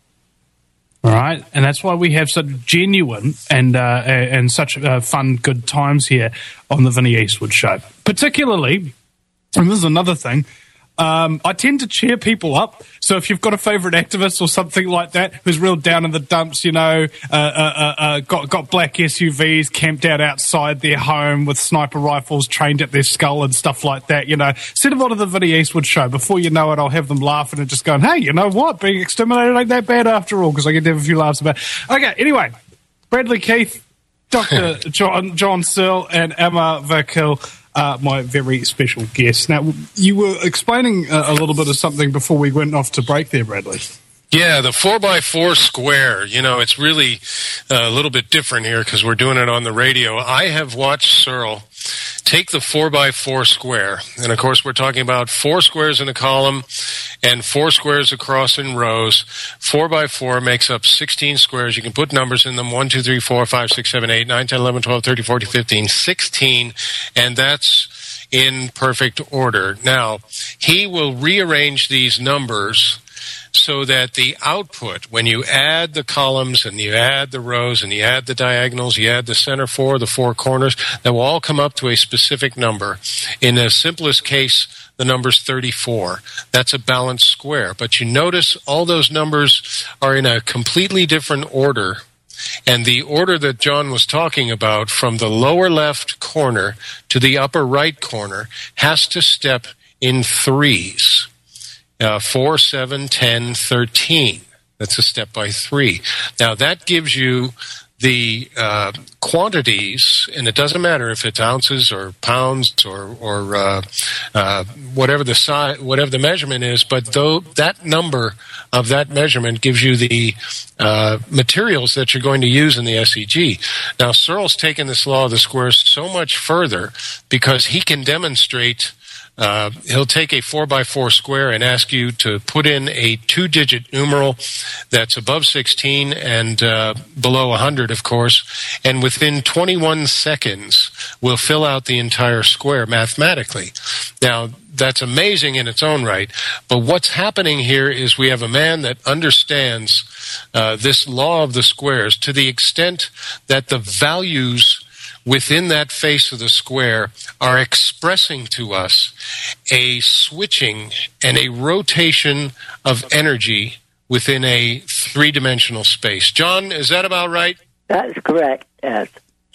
All right, and that's why we have such genuine and uh, and such uh, fun, good times here on the Vinnie Eastwood Show. Particularly, and this is another thing, um, I tend to cheer people up. So if you've got a favourite activist or something like that who's real down in the dumps, you know, uh, uh, uh, got got black S U Vs camped out outside their home with sniper rifles trained at their skull and stuff like that, you know, send them on to the Vinnie Eastwood Show. Before you know it, I'll have them laughing and just going, hey, you know what, being exterminated ain't that bad after all, because I get to have a few laughs about it. Okay, anyway, Bradley Keith, Doctor John, John Searle, and Emma Verkill, Uh, my very special guest. Now, you were explaining a, a little bit of something before we went off to break there, Bradley. Yeah, the four by four square, you know, it's really uh, a little bit different here because we're doing it on the radio. I have watched Searle take the four by four square, and of course we're talking about four squares in a column and four squares across in rows. Four by four makes up sixteen squares. You can put numbers in them, one, two, three, four, five, six, seven, eight, nine, ten, eleven, twelve, thirteen, fourteen, fifteen, sixteen, and that's in perfect order. Now, he will rearrange these numbers so that the output, when you add the columns and you add the rows and you add the diagonals, you add the center four, the four corners, that will all come up to a specific number. In the simplest case, the number's thirty-four. That's a balanced square. But you notice all those numbers are in a completely different order. And the order that John was talking about, from the lower left corner to the upper right corner, has to step in threes. Uh, four, seven, ten, thirteen. That's a step by three. Now, that gives you the uh, quantities, and it doesn't matter if it's ounces or pounds or, or uh, uh, whatever the size, whatever the measurement is, but though that number of that measurement gives you the uh, materials that you're going to use in the S E G. Now, Searle's taken this law of the squares so much further because he can demonstrate. Uh, he'll take a four by four square and ask you to put in a two-digit numeral that's above sixteen and uh, below one hundred, of course, and within twenty-one seconds will fill out the entire square mathematically. Now, that's amazing in its own right, but what's happening here is we have a man that understands uh, this law of the squares to the extent that the values within that face of the square are expressing to us a switching and a rotation of energy within a three-dimensional space. John, is that about right? That's correct, yes.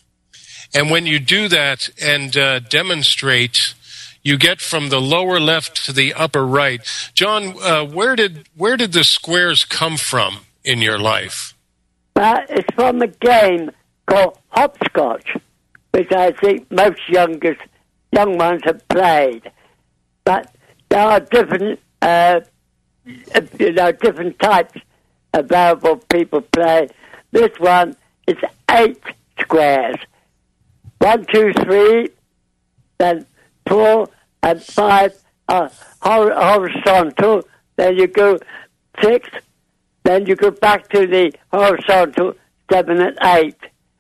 And when you do that and uh, demonstrate, you get from the lower left to the upper right. John, uh, where did where did the squares come from in your life? Uh, it's from a game called hopscotch, which I think most youngest, young ones have played. But there are different, uh, you know, different types available people play. This one is eight squares. One, two, three, then four and five are horizontal. Then you go six, then you go back to the horizontal, seven and eight.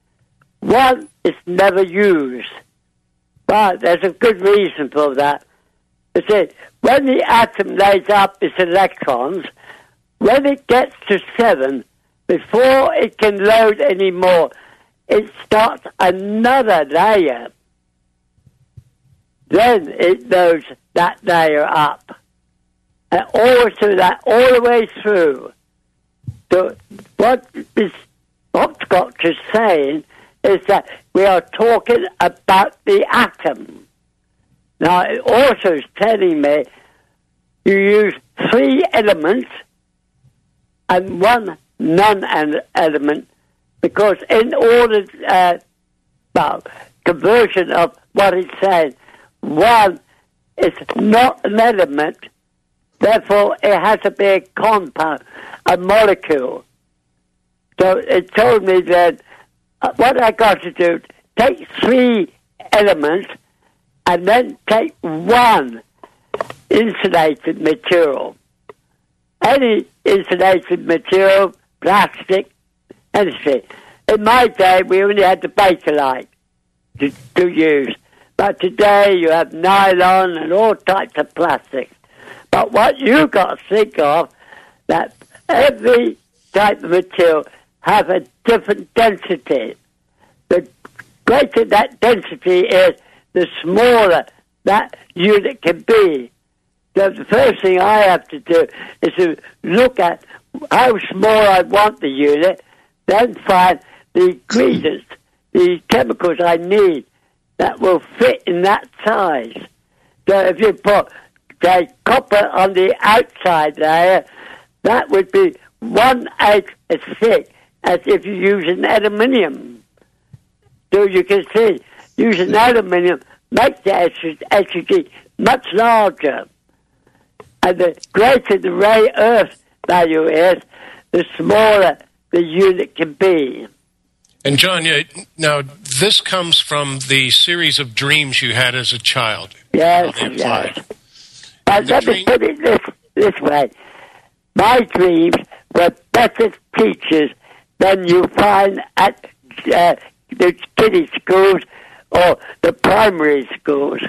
One is never used, but there's a good reason for that. You see, when the atom lays up its electrons, when it gets to seven, before it can load anymore, it starts another layer. Then it loads that layer up. And all through that, all the way through. So what this hopscotch is saying is that we are talking about the atom. Now, it also is telling me you use three elements and one non-element, because in order, uh, well, conversion of what it's saying, one is not an element, therefore it has to be a compound, a molecule. So it told me that uh, what I got to do, take three elements and then take one insulated material. Any insulated material, plastic, anything. In my day, we only had the Bakelite to, to use. But today, you have nylon and all types of plastics. But what you've got to think of, that every type of material has a different density. The greater that density is, the smaller that unit can be. So the first thing I have to do is to look at how small I want the unit, then find the ingredients, the chemicals I need that will fit in that size. So if you put, say, copper on the outside layer, that would be one eighth as thick as if you use an aluminium. So you can see, using aluminium makes the H G much larger. And the greater the rare earth value is, the smaller the unit can be. And John, yeah, now this comes from the series of dreams you had as a child. Yes, yes. But let me put it this, this way. My dreams were better teachers than you find at uh, the kiddie schools or the primary schools.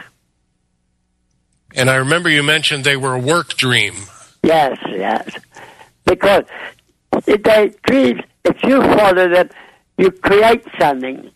And I remember you mentioned they were a work dream. Yes, yes. Because if they dreams, if you follow them, you create something.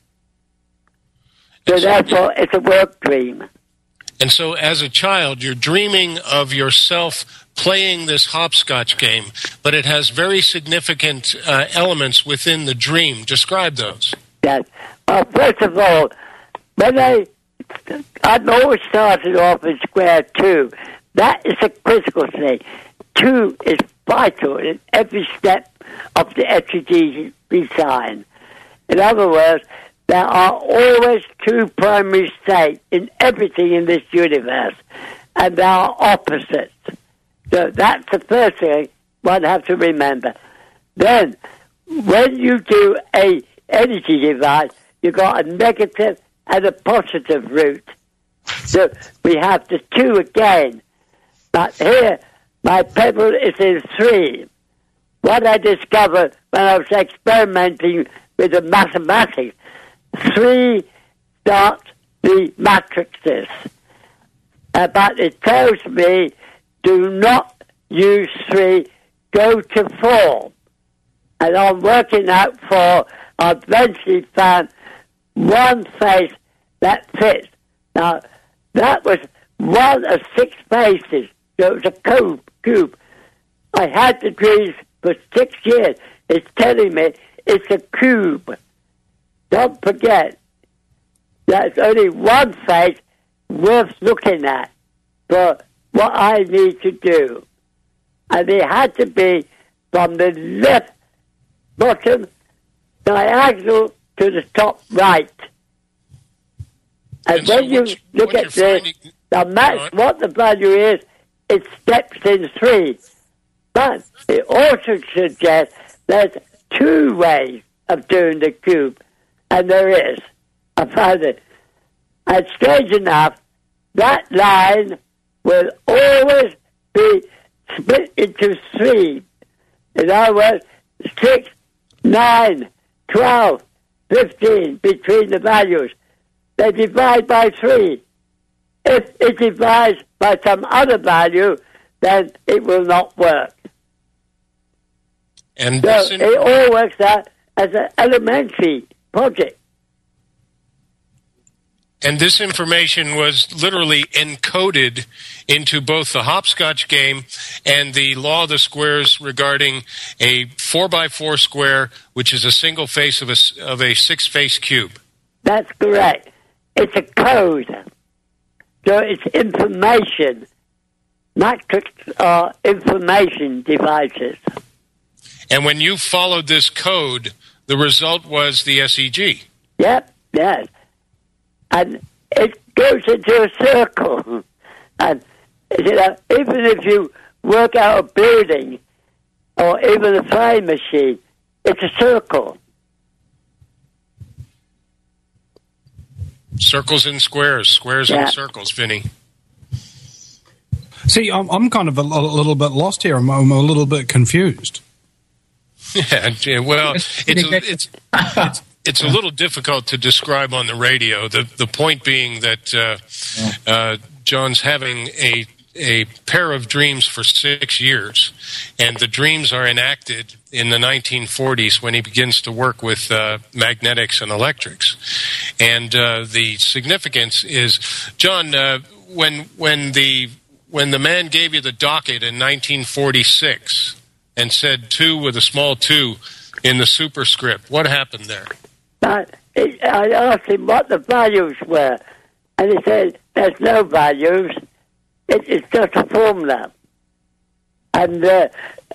So therefore, it's a work dream. And so as a child, you're dreaming of yourself playing this hopscotch game, but it has very significant uh, elements within the dream. Describe those. Yes. Well, first of all, when I, I've always started off in square two. That is a critical thing. Two is vital in every step of the H G design. In other words, there are always two primary states in everything in this universe, and there are opposites. So that's the first thing one has to remember. Then, when you do a energy device, you've got a negative and a positive root. So we have the two again. But here, my pebble is in three. What I discovered when I was experimenting with the mathematics, three starts the matrices. Uh, but it tells me, do not use three, go to four. And I'm working out four. I eventually found one face that fits. Now, that was one of six faces. So it was a cube. cube. I had the dreams for six years. It's telling me it's a cube. Don't forget, there's only one face worth looking at for what I need to do. And it had to be from the left bottom diagonal to the top right. And, and when so you what, look what at this, finding, now match what the value is, it steps in three. But it also suggests there's two ways of doing the cube. And there is. I found it. And strange enough, that line will always be split into three. In other words, six, nine, twelve, fifteen between the values. They divide by three. If it divides by some other value, then it will not work. And so this in- it all works out as an elementary project. And this information was literally encoded into both the hopscotch game and the law of the squares regarding a four by four square, which is a single face of a, of a six-face cube. That's correct. It's a code. So it's information. Matrix are information devices. And when you followed this code, the result was the S E G. Yep, yes. And it goes into a circle. And you know, even if you work out a building or even a flying machine, it's a circle. Circles and squares, squares yeah. and circles, Vinny. See, I'm, I'm kind of a, a little bit lost here. I'm, I'm a little bit confused. Yeah, well, it's it's it's, it's a little difficult to describe on the radio. The the point being that uh, uh, John's having a a pair of dreams for six years, and the dreams are enacted in the nineteen forties when he begins to work with uh, magnetics and electrics. And uh, the significance is, John, uh, when when the when the man gave you the docket in nineteen forty-six and said two with a small two in the superscript, what happened there? But it, I asked him what the values were, and he said, there's no values. It, it's just a formula. And uh,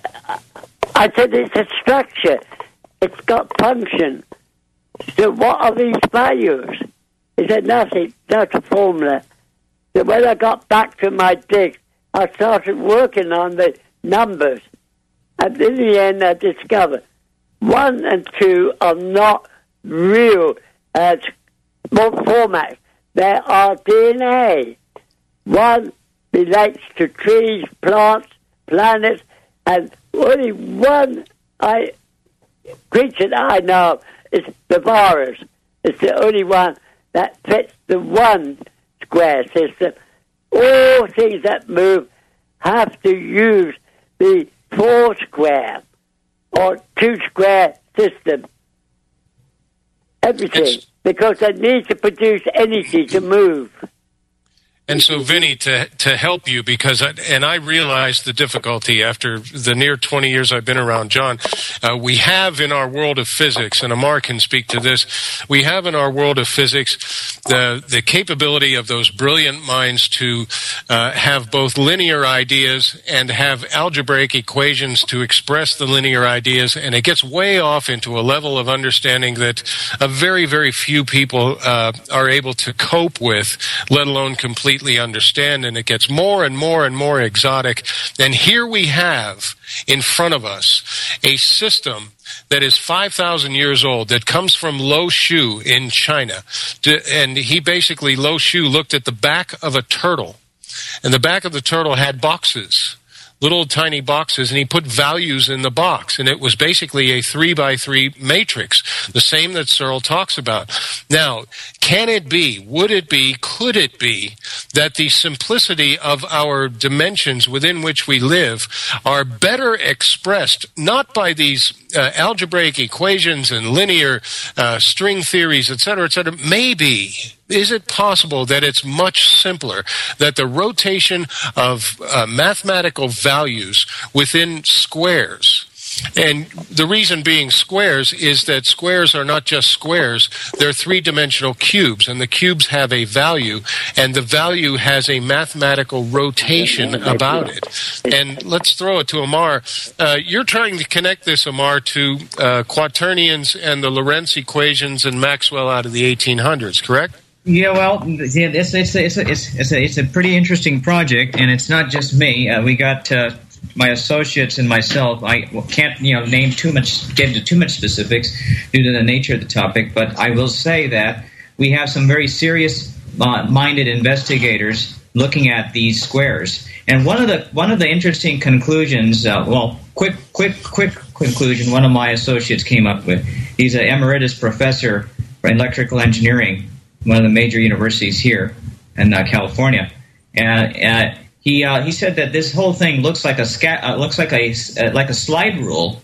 I said, it's a structure. It's got function. So what are these values? He said, nothing, just a formula. So when I got back to my dig, I started working on the numbers. And in the end, I discovered one and two are not real uh, formats. They are D N A. One relates to trees, plants, planets, and only one I, creature that I know of is the virus. It's the only one that fits the one square system. All things that move have to use the four square or two square system. Everything. It's, because they need to produce energy to move. And so, Vinny, to to help you, because I, and I realize the difficulty after the near twenty years I've been around John, uh, we have in our world of physics, and Amar can speak to this, we have in our world of physics the the capability of those brilliant minds to uh, have both linear ideas and have algebraic equations to express the linear ideas, and it gets way off into a level of understanding that a very, very few people uh, are able to cope with, let alone completely understand, and it gets more and more and more exotic. And here we have in front of us a system that is five thousand years old, that comes from Lo Shu in China. And he basically, Lo Shu looked at the back of a turtle, and the back of the turtle had boxes, little tiny boxes, and he put values in the box, and it was basically a three by three matrix, the same that Searle talks about. Now, can it be, would it be, could it be that the simplicity of our dimensions within which we live are better expressed not by these uh, algebraic equations and linear uh, string theories, et cetera, et cetera? Maybe. Is it possible that it's much simpler, that the rotation of uh, mathematical values within squares, and the reason being squares is that squares are not just squares, they're three-dimensional cubes, and the cubes have a value, and the value has a mathematical rotation about it. And let's throw it to Amar. Uh, you're trying to connect this, Amar, to uh, quaternions and the Lorentz equations and Maxwell out of the eighteen hundreds, correct? Yeah, well, yeah, it's it's it's a, it's it's a, it's a pretty interesting project, and it's not just me. Uh, we got uh, my associates and myself. I can't you know name too much, get into too much specifics due to the nature of the topic, but I will say that we have some very serious-minded investigators looking at these squares. And one of the one of the interesting conclusions, uh, well, quick quick quick conclusion, one of my associates came up with. He's an emeritus professor for electrical engineering, one of the major universities here in uh, California, and uh, he uh, he said that this whole thing looks like a sca- uh, looks like a uh, like a slide rule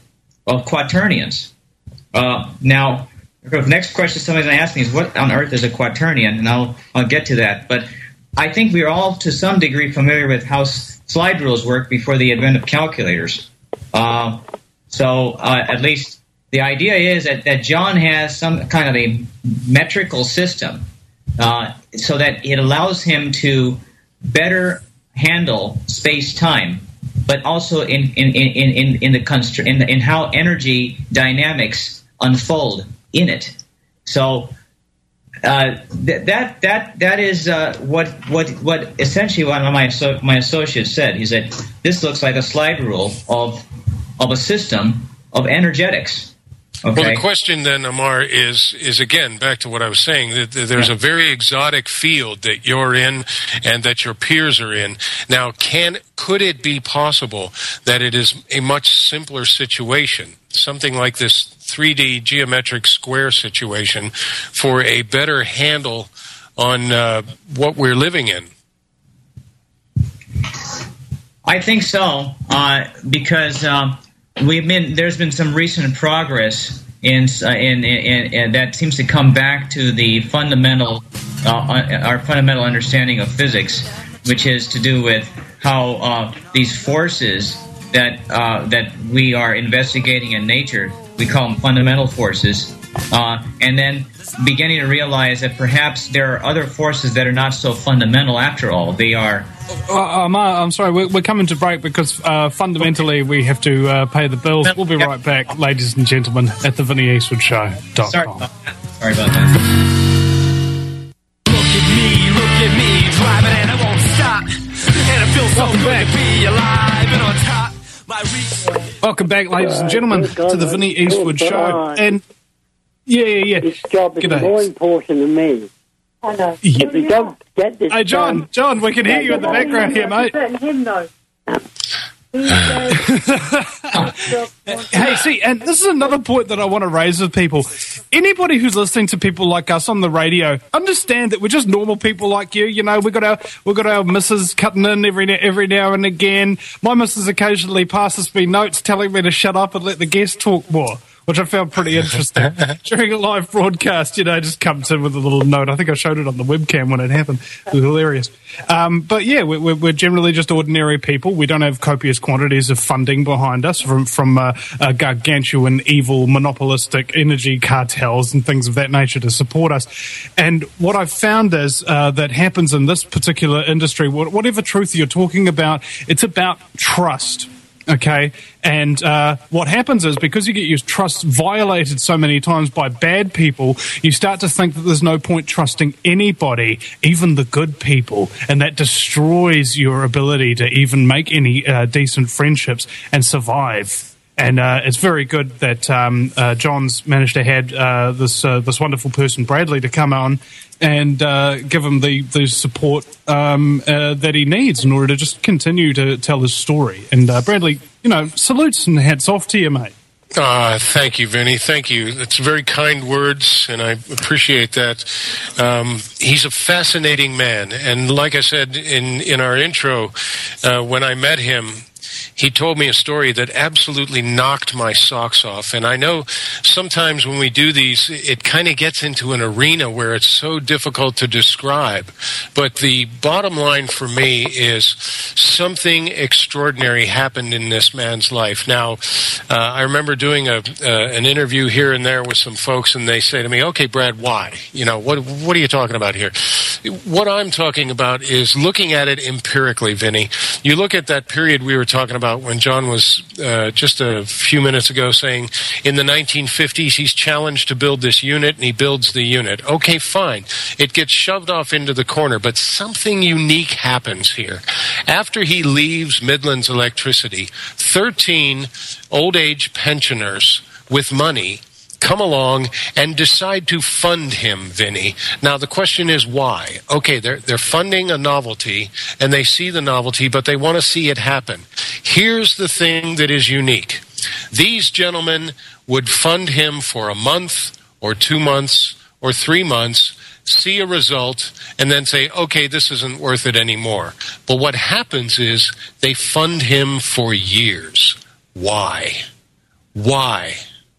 of quaternions. Uh, now, the next question somebody's going to ask me is, what on earth is a quaternion? And I'll I'll get to that. But I think we are all, to some degree, familiar with how s- slide rules work before the advent of calculators. Uh, so, uh, at least the idea is that, that John has some kind of a metrical system uh, so that it allows him to better handle space-time, but also in in in in, in the constr- in, the, in how energy dynamics unfold in it. So uh, th- that that that is uh, what what what essentially one of my so- my associates said. He said, "This looks like a slide rule of of a system of energetics." Okay. Well, the question then, Amar, is is again back to what I was saying. That there's a very exotic field that you're in and that your peers are in. Now, can could it be possible that it is a much simpler situation, something like this three D geometric square situation, for a better handle on uh, what we're living in? I think so, uh, because um, we've been there's been some recent progress in uh, in, in, in that seems to come back to the fundamental uh, our fundamental understanding of physics, which is to do with how uh, these forces that uh, that we are investigating in nature, we call them fundamental forces, uh, and then beginning to realize that perhaps there are other forces that are not so fundamental after all. They are. Uh, um, uh, I'm sorry, we're, we're coming to break because uh, fundamentally we have to uh, pay the bills. We'll be right back, ladies and gentlemen, at the Vinny Eastwood Show dot com. Sorry about that. Sorry about that. Look at me, look at me, driving and I won't stop. And it feels so good to be alive and on top. My reach. Welcome back, ladies and gentlemen, to the Vinny Eastwood Show. And yeah, yeah, yeah. This job is G'day. more important than me. I know. Yeah. If we don't get this Hey, John, done, John, we can hear you in the background here, mate. Him though. Hey, see, and this is another point that I want to raise with people. Anybody who's listening to people like us on the radio, understand that we're just normal people like you. You know, we got our we got our missus cutting in every every now and again. My missus occasionally passes me notes telling me to shut up and let the guests talk more, which I found pretty interesting. During a live broadcast, you know, just comes in with a little note. I think I showed it on the webcam when it happened. It was hilarious. Um, but yeah, we're, we're generally just ordinary people. We don't have copious quantities of funding behind us from, from uh, uh, gargantuan, evil, monopolistic energy cartels and things of that nature to support us. And what I've found is uh, that happens in this particular industry, whatever truth you're talking about, it's about trust. Okay, and uh, what happens is because you get your trust violated so many times by bad people, you start to think that there's no point trusting anybody, even the good people, and that destroys your ability to even make any uh, decent friendships and survive. And uh, it's very good that um, uh, John's managed to have uh, this uh, this wonderful person, Bradley, to come on and uh, give him the, the support um, uh, that he needs in order to just continue to tell his story. And uh, Bradley, you know, salutes and hats off to you, mate. Uh, thank you, Vinny. Thank you. That's very kind words, and I appreciate that. Um, he's a fascinating man. And like I said in, in our intro, uh, when I met him, he told me a story that absolutely knocked my socks off. And I know sometimes when we do these, it kind of gets into an arena where it's so difficult to describe. But the bottom line for me is something extraordinary happened in this man's life. Now, uh, I remember doing a, uh, an interview here and there with some folks, and they say to me, okay, Brad, why? You know, what, what are you talking about here? What I'm talking about is looking at it empirically, Vinny. You look at that period we were talking about when John was uh, just a few minutes ago saying in the nineteen fifties he's challenged to build this unit, and he builds the unit. Okay, fine. It gets shoved off into the corner, but something unique happens here. After he leaves Midlands Electricity, thirteen old-age pensioners with money come along and decide to fund him, Vinny. Now, the question is why? Okay, they're, they're funding a novelty, and they see the novelty, but they want to see it happen. Here's the thing that is unique. These gentlemen would fund him for a month or two months or three months, see a result, and then say, okay, this isn't worth it anymore. But what happens is they fund him for years. Why? Why?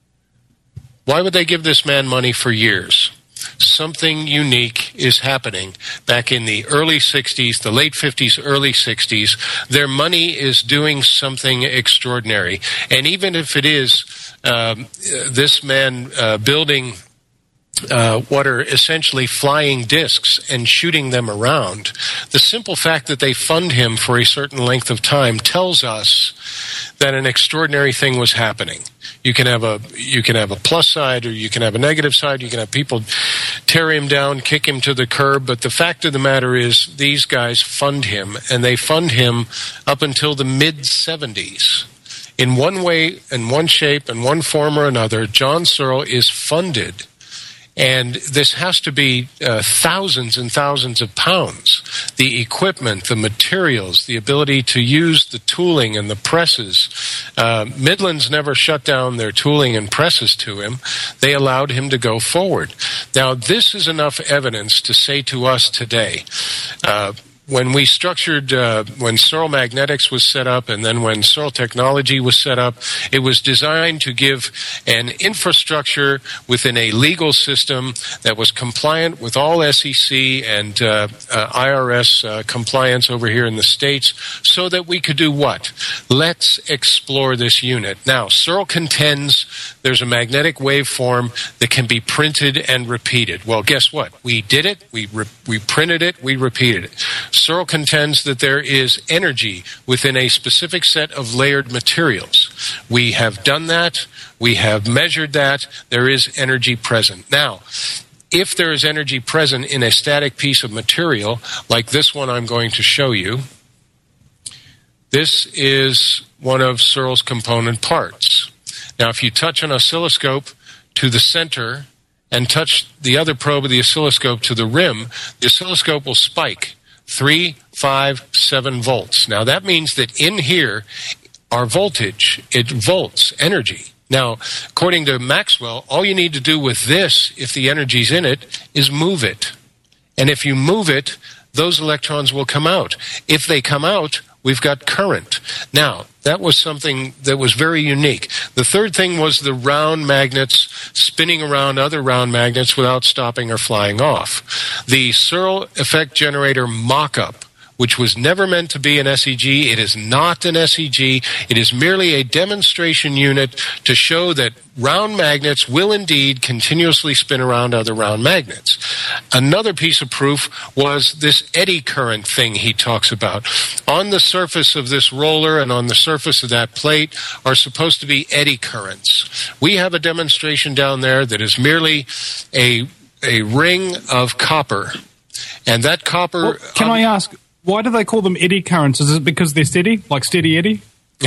Why would they give this man money for years? Something unique is happening back in the early sixties, the late fifties, early sixties. Their money is doing something extraordinary. And even if it is um, this man uh, building uh, what are essentially flying discs and shooting them around, the simple fact that they fund him for a certain length of time tells us that an extraordinary thing was happening. You can have a you can have a plus side, or you can have a negative side. You can have people tear him down, kick him to the curb. But the fact of the matter is, these guys fund him, and they fund him up until the mid seventies. In one way, in one shape, in one form or another, John Searle is funded. And this has to be uh, thousands and thousands of pounds. The equipment, the materials, the ability to use the tooling and the presses. Uh, Midland's never shut down their tooling and presses to him. They allowed him to go forward. Now, this is enough evidence to say to us today, uh, when we structured, uh, when Searle Magnetics was set up, and then when Searle Technology was set up, it was designed to give an infrastructure within a legal system that was compliant with all S E C and uh, uh, I R S uh, compliance over here in the States, so that we could do what? Let's explore this unit. Now, Searle contends there's a magnetic waveform that can be printed and repeated. Well, guess what? We did it. We re- we printed it. We repeated it. Searle contends that there is energy within a specific set of layered materials. We have done that. We have measured that. There is energy present. Now, if there is energy present in a static piece of material, like this one I'm going to show you, this is one of Searle's component parts. Now, if you touch an oscilloscope to the center and touch the other probe of the oscilloscope to the rim, the oscilloscope will spike. Three, five, seven volts. Now that means that in here, our voltage, it volts energy. Now, according to Maxwell, all you need to do with this, if the energy's in it, is move it. And if you move it, those electrons will come out. If they come out, we've got current. Now, that was something that was very unique. The third thing was the round magnets spinning around other round magnets without stopping or flying off. The Searle effect generator mock-up, which was never meant to be an S E G. It is not an S E G. It is merely a demonstration unit to show that round magnets will indeed continuously spin around other round magnets. Another piece of proof was this eddy current thing he talks about. On the surface of this roller and on the surface of that plate are supposed to be eddy currents. We have a demonstration down there that is merely a, a ring of copper. And that copper... Well, can um, I ask... Why do they call them eddy currents? Is it because they're steady, like steady eddy?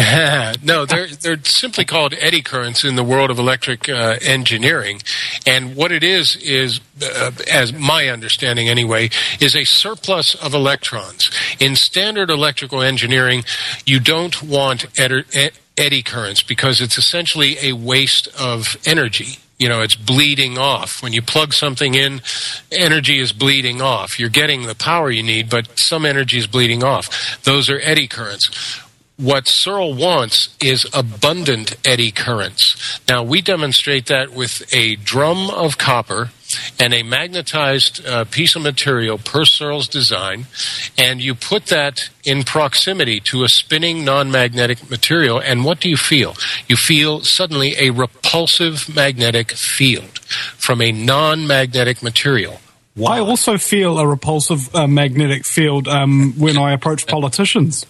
No, they're they're simply called eddy currents in the world of electric uh, engineering. And what it is is, uh, as my understanding anyway, is a surplus of electrons. In standard electrical engineering, you don't want ed- eddy currents because it's essentially a waste of energy. You know, it's bleeding off. When you plug something in, energy is bleeding off. You're getting the power you need, but some energy is bleeding off. Those are eddy currents. What Searle wants is abundant eddy currents. Now, we demonstrate that with a drum of copper and a magnetized uh, piece of material per Searle's design, and you put that in proximity to a spinning non-magnetic material, and what do you feel? You feel suddenly a repulsive magnetic field from a non-magnetic material. Wow. I also feel a repulsive uh, magnetic field um, when I approach politicians.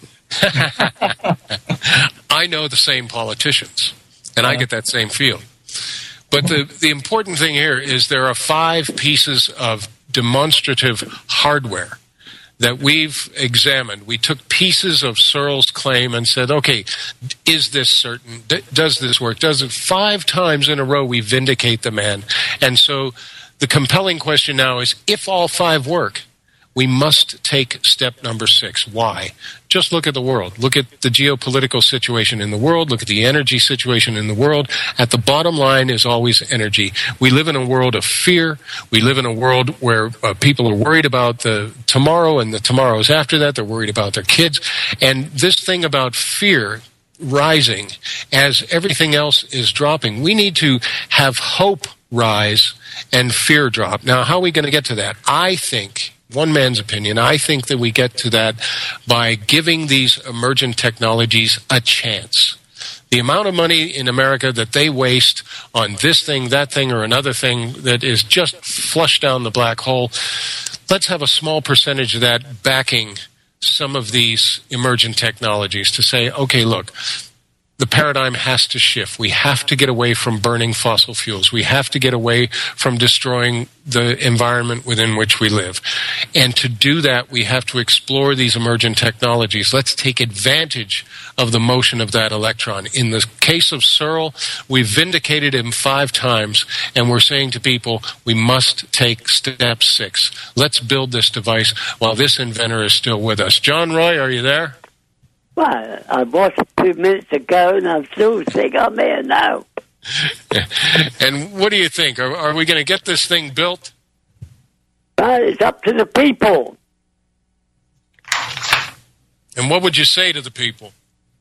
I know the same politicians, and I get that same feel. But the, the important thing here is there are five pieces of demonstrative hardware that we've examined. We took pieces of Searle's claim and said, okay, is this certain? D- does this work? Does it? Five times in a row we vindicate the man. And so the compelling question now is, if all five work, we must take step number six. Why? Just look at the world. Look at the geopolitical situation in the world. Look at the energy situation in the world. At the bottom line is always energy. We live in a world of fear. We live in a world where uh, people are worried about the tomorrow and the tomorrows after that. They're worried about their kids. And this thing about fear rising as everything else is dropping. We need to have hope rise and fear drop. Now, how are we going to get to that? I think, one man's opinion, I think that we get to that by giving these emergent technologies a chance. The amount of money in America that they waste on this thing, that thing, or another thing that is just flushed down the black hole, let's have a small percentage of that backing some of these emergent technologies to say, okay, look, the paradigm has to shift. We have to get away from burning fossil fuels. We have to get away from destroying the environment within which we live. And to do that, we have to explore these emergent technologies. Let's take advantage of the motion of that electron. In the case of Searle, we've vindicated him five times, and we're saying to people, we must take step six. Let's build this device while this inventor is still with us. John Roy, are you there? Well, I watched a few minutes ago, and I'm still sick I'm here now. And what do you think? Are, are we going to get this thing built? Well, it's up to the people. And what would you say to the people?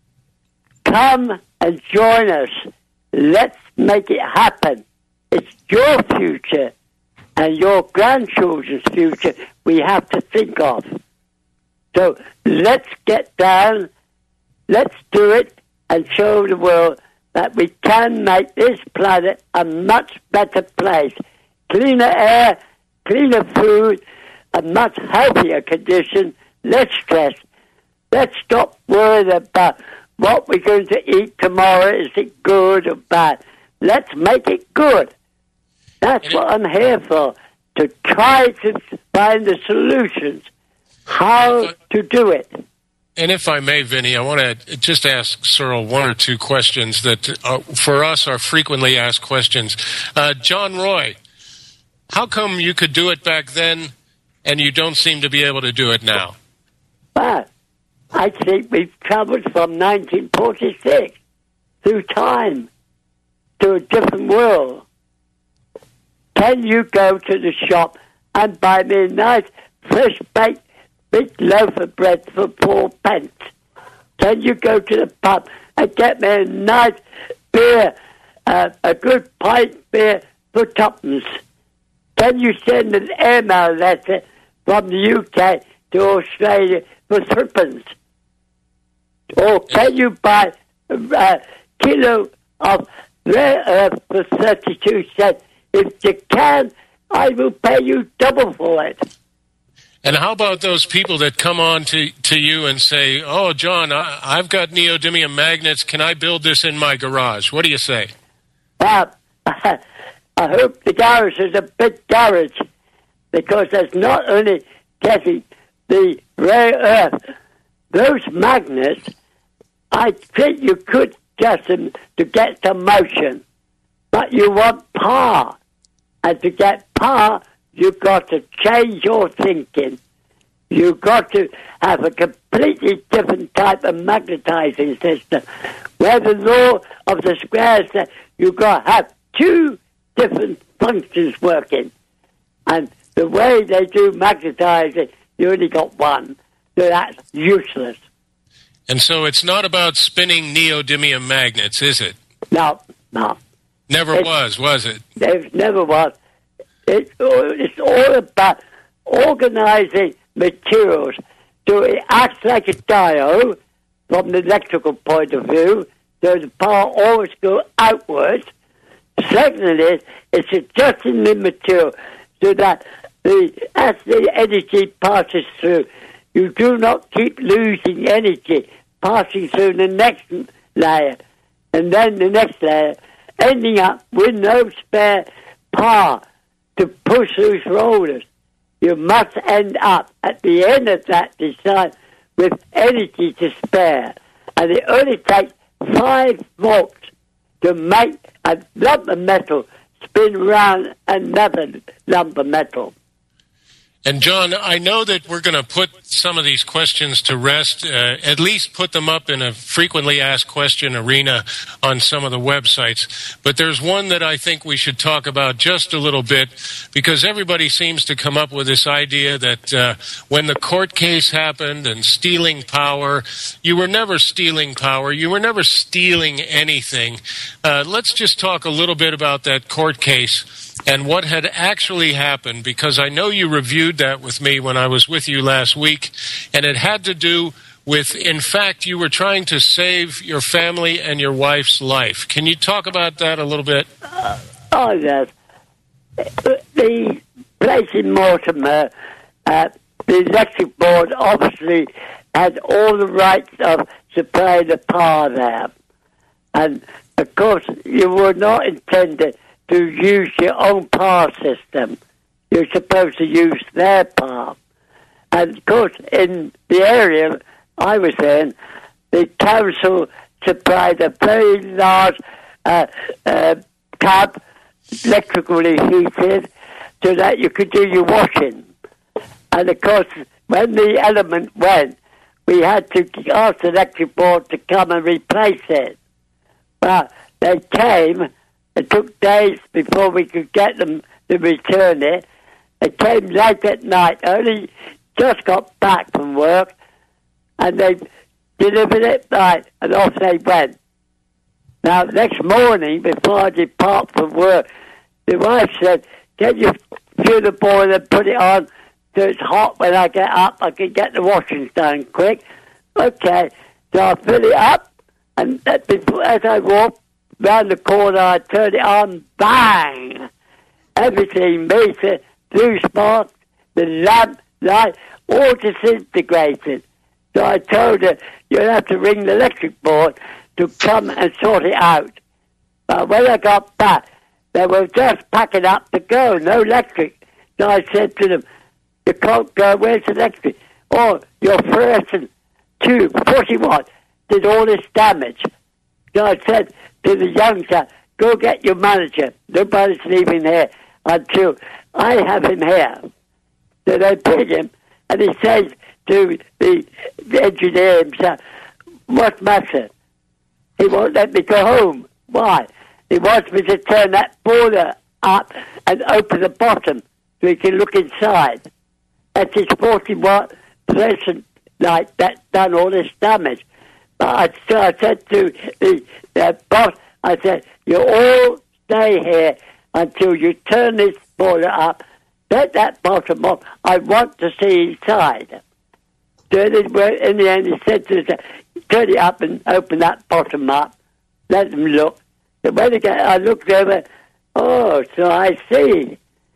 Come and join us. Let's make it happen. It's your future and your grandchildren's future we have to think of. So let's get down, let's do it, and show the world that we can make this planet a much better place. Cleaner air, cleaner food, a much healthier condition, less stress. Let's stop worrying about what we're going to eat tomorrow. Is it good or bad? Let's make it good. That's what I'm here for, to try to find the solutions, how to do it. And if I may, Vinny, I want to just ask Searle one or two questions that, uh, for us, are frequently asked questions. Uh, John Roy, how come you could do it back then and you don't seem to be able to do it now? Well, I think we've traveled from nineteen forty-six through time to a different world. Can you go to the shop and buy me a nice, fresh-baked big loaf of bread for four pence? Can you go to the pub and get me a nice beer, uh, a good pint beer for tuppence? Can you send an email letter from the U K to Australia for threepence? Or can you buy a kilo of rare earth for thirty-two cents? If you can, I will pay you double for it. And how about those people that come on to, to you and say, oh, John, I, I've got neodymium magnets. Can I build this in my garage? What do you say? Well, I hope the garage is a big garage, because there's not only getting the rare earth, those magnets, I think you could get them to get some motion, but you want power. And to get power, you've got to change your thinking. You've got to have a completely different type of magnetizing system, where the law of the square says you've got to have two different functions working. And the way they do magnetizing, you only got one. So that's useless. And so it's not about spinning neodymium magnets, is it? No, no. Never it, was, was it? It never was. It, it's all about organizing materials so it acts like a diode from the electrical point of view, so the power always goes outwards. Secondly, it's adjusting the material so that the, as the energy passes through, you do not keep losing energy passing through the next layer and then the next layer, ending up with no spare power to push those rollers. You must end up at the end of that design with energy to spare. And it only takes five volts to make a lump of metal spin round another lump of metal. And John, I know that we're going to put some of these questions to rest, uh, at least put them up in a frequently asked question arena on some of the websites. But there's one that I think we should talk about just a little bit, because everybody seems to come up with this idea that uh, when the court case happened and stealing power, you were never stealing power. You were never stealing anything. Uh, let's just talk a little bit about that court case and what had actually happened, because I know you reviewed that with me when I was with you last week, and it had to do with, in fact, you were trying to save your family and your wife's life. Can you talk about that a little bit? Uh, oh, yes. The place in Mortimer, uh, the electric board obviously had all the rights of supplying the power there. And, of course, you were not intended to use your own power system. You're supposed to use their power. And, of course, in the area I was in, the council supplied a very large uh, uh, tub, electrically heated, so that you could do your washing. And, of course, when the element went, we had to ask the electric board to come and replace it. But they came. It took days before we could get them to return it. It came late at night. I only just got back from work, and they delivered it right, and off they went. Now, next morning, before I depart from work, the wife said, "Can you fill the boiler and put it on so it's hot when I get up? I can get the washing done quick." Okay, so I fill it up, and before, as I walk round the corner, I turn it on, bang! Everything, meter, blue spark, the lamp, light, all disintegrated. So I told her, you'll have to ring the electric board to come and sort it out. But when I got back, they were just packing up to go, no electric. So I said to them, you can't go, where's the electric? Oh, your fluorescent tube, forty watt, did all this damage. So I said to the young chap, go get your manager. Nobody's leaving here until I have him here. So they pick him, and he says to the, the engineer himself, what matter? He won't let me go home. Why? He wants me to turn that boiler up and open the bottom so he can look inside. That's his forty watt fluorescent light that done all this damage. But I, so I said to the, the boss, I said, you all stay here until you turn this boiler up, let that bottom off. I want to see inside. So in the end, he said to us, turn it up and open that bottom up. Let them look. So when I, get, I looked over, oh, so I see.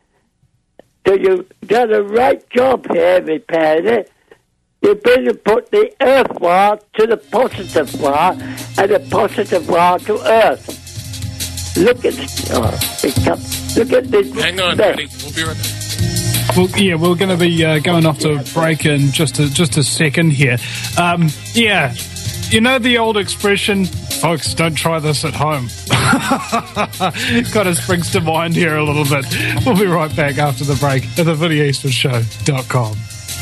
So you've done a right job here repairing it. You've been to put the earth wire to the positive wire and the positive wire to earth. Look at it. Oh, it comes, look at this. Hang on, Eddie. We'll be right back. Well, yeah, we're going to be uh, going off to break in just a, just a second here. Um, yeah, you know the old expression, folks, don't try this at home. Kind of springs to mind here a little bit. We'll be right back after the break at the vinnie eastwood show dot com.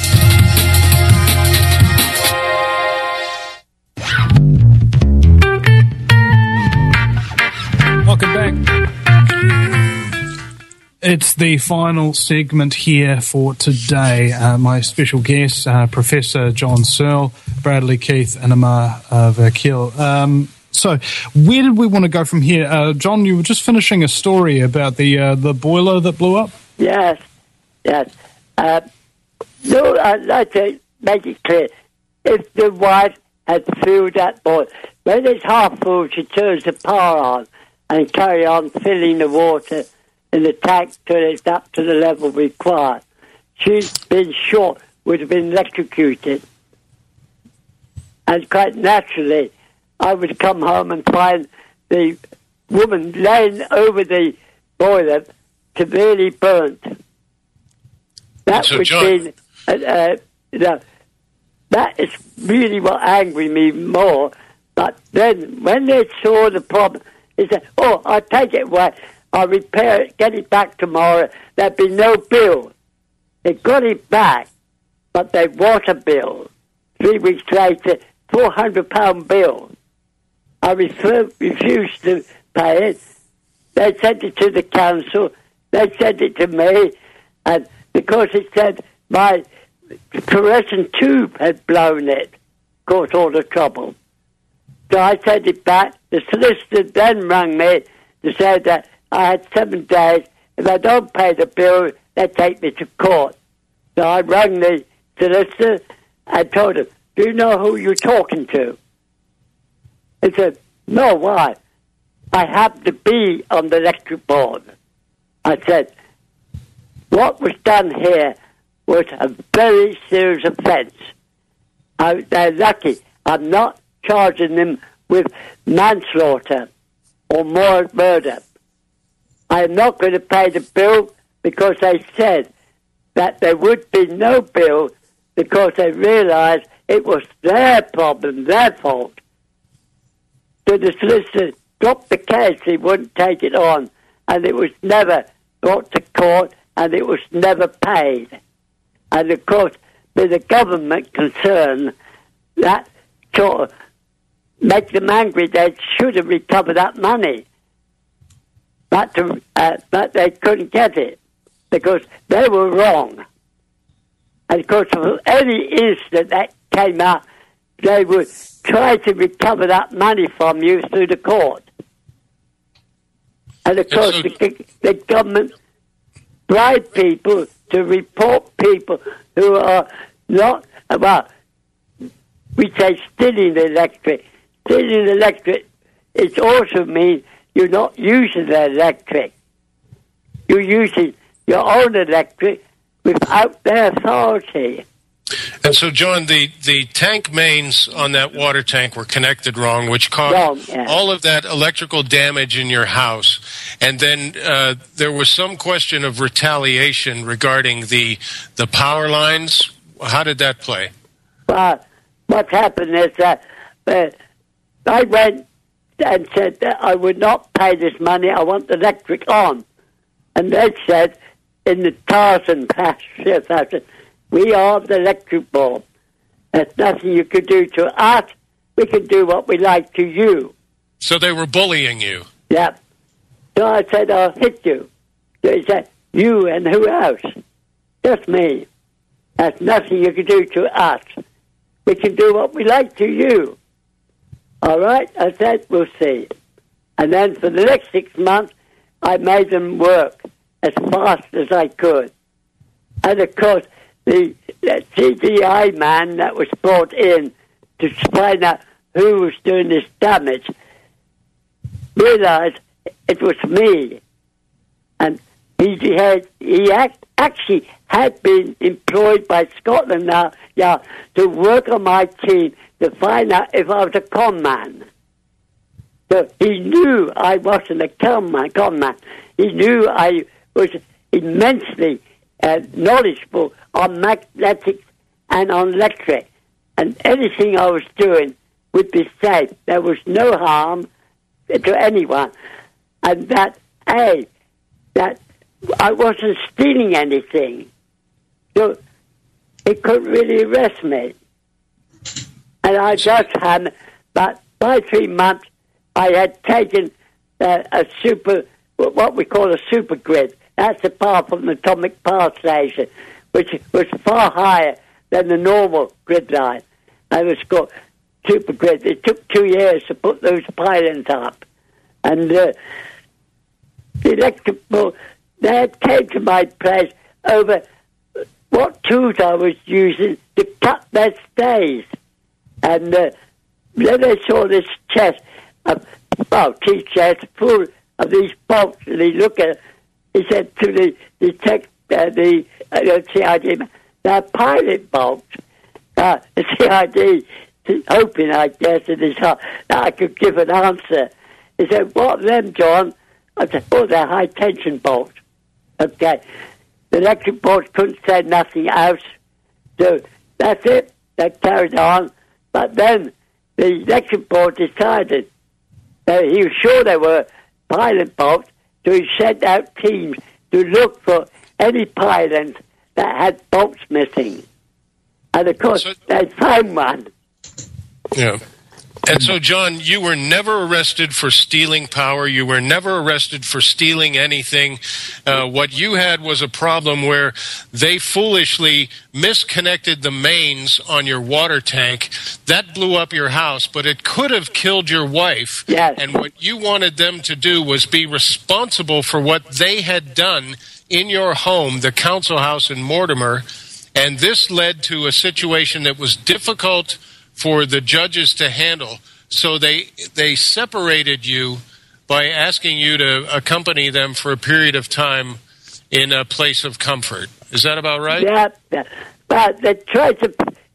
Welcome back. It's the final segment here for today. Uh, my special guests, uh, Professor John Searle, Bradley Keith, and Amar uh, Vakil. Um, so, where did we want to go from here? Uh, John, you were just finishing a story about the uh, the boiler that blew up? Yes, yes. Uh, no, I'd like to make it clear. If the wife had filled that boiler, when it's half full, she turns the power on and carry on filling the water in the tank till it's up to the level required. She's been short, would have been electrocuted. And quite naturally, I would come home and find the woman laying over the boiler severely burnt. That so would John, be, uh, uh, you know, that is really what angered me more. But then, when they saw the problem, they said, oh, I'll take it away. I'll repair it, get it back tomorrow. There'd be no bill. They got it back, but their water bill, three weeks later, four hundred pound bill. I refer, refused to pay it. They sent it to the council. They sent it to me, and because it said my fluorescent tube had blown it, caused all the trouble. So I sent it back. The solicitor then rang me to say that I had seven days. If I don't pay the bill, they take me to court. So I rang the solicitor and told him, do you know who you're talking to? He said, no, why? I happen to be on the electric board. I said, what was done here was a very serious offence. I, they're lucky. I'm not charging them with manslaughter or more murder. I am not going to pay the bill because they said that there would be no bill because they realised it was their problem, their fault. So the solicitor dropped the case, he wouldn't take it on, and it was never brought to court, and it was never paid. And of course, with the government concerned, that sort of make them angry. They should have recovered that money, but, to, uh, but they couldn't get it because they were wrong. And of course, for any incident that came out, they would try to recover that money from you through the court. And of course, so, the, the government bribe people to report people who are not, well, we say stealing the electric. Stealing the electric, it also means you're not using the electric. You're using your own electric without their authority. And so, John, the, the tank mains on that water tank were connected wrong, which caused wrong, yeah. all of that electrical damage in your house. And then uh, there was some question of retaliation regarding the the power lines. How did that play? Well, what happened is that uh, I went and said that I would not pay this money. I want the electric on. And they said, in the Tarzan fashion, we are the electric board. There's nothing you can do to us. We can do what we like to you. So they were bullying you? Yeah. So I said, I'll hit you. So he said, you and who else? Just me. There's nothing you can do to us. We can do what we like to you. All right? I said, we'll see. And then for the next six months, I made them work as fast as I could. And of course, the, the C D I man that was brought in to find out who was doing this damage realized it was me. And he had, he act, actually had been employed by Scotland now yeah, to work on my team to find out if I was a con man. So he knew I wasn't a con man. Con man. He knew I was immensely uh, knowledgeable on magnetics and on electric. And anything I was doing would be safe. There was no harm to anyone. And that, A, that I wasn't stealing anything. So he couldn't really arrest me. And I just had, but by three months, I had taken uh, a super, what we call a super grid. That's the power from the atomic power station, which was far higher than the normal grid line. I was called super grid. It took two years to put those pylons up. And uh, the electrical, they came to my place over what tools I was using to cut their stays. And uh, then they saw this chest, of, well, tea chest full of these bolts, and he looked at it. He said to the the tech, uh, the uh, C I D, they're pilot bolts. Uh, the C I D, hoping, I guess, in his heart that I could give an answer. He said, "What are them, John?" I said, "Oh, they're high tension bolts." Okay, the electric bolts couldn't say nothing else, so that's it. They carried on, but then the electric board decided that he was sure they were pilot bolts. So he sent out teams to look for any pylons that had bolts missing. And, of course, So- they found one. Yeah. And so, John, you were never arrested for stealing power. You were never arrested for stealing anything. Uh, what you had was a problem where they foolishly misconnected the mains on your water tank. That blew up your house, but it could have killed your wife. Yes. And what you wanted them to do was be responsible for what they had done in your home, the council house in Mortimer. And this led to a situation that was difficult for the judges to handle. So they they separated you by asking you to accompany them for a period of time in a place of comfort. Is that about right? Yeah, yeah. But they tried to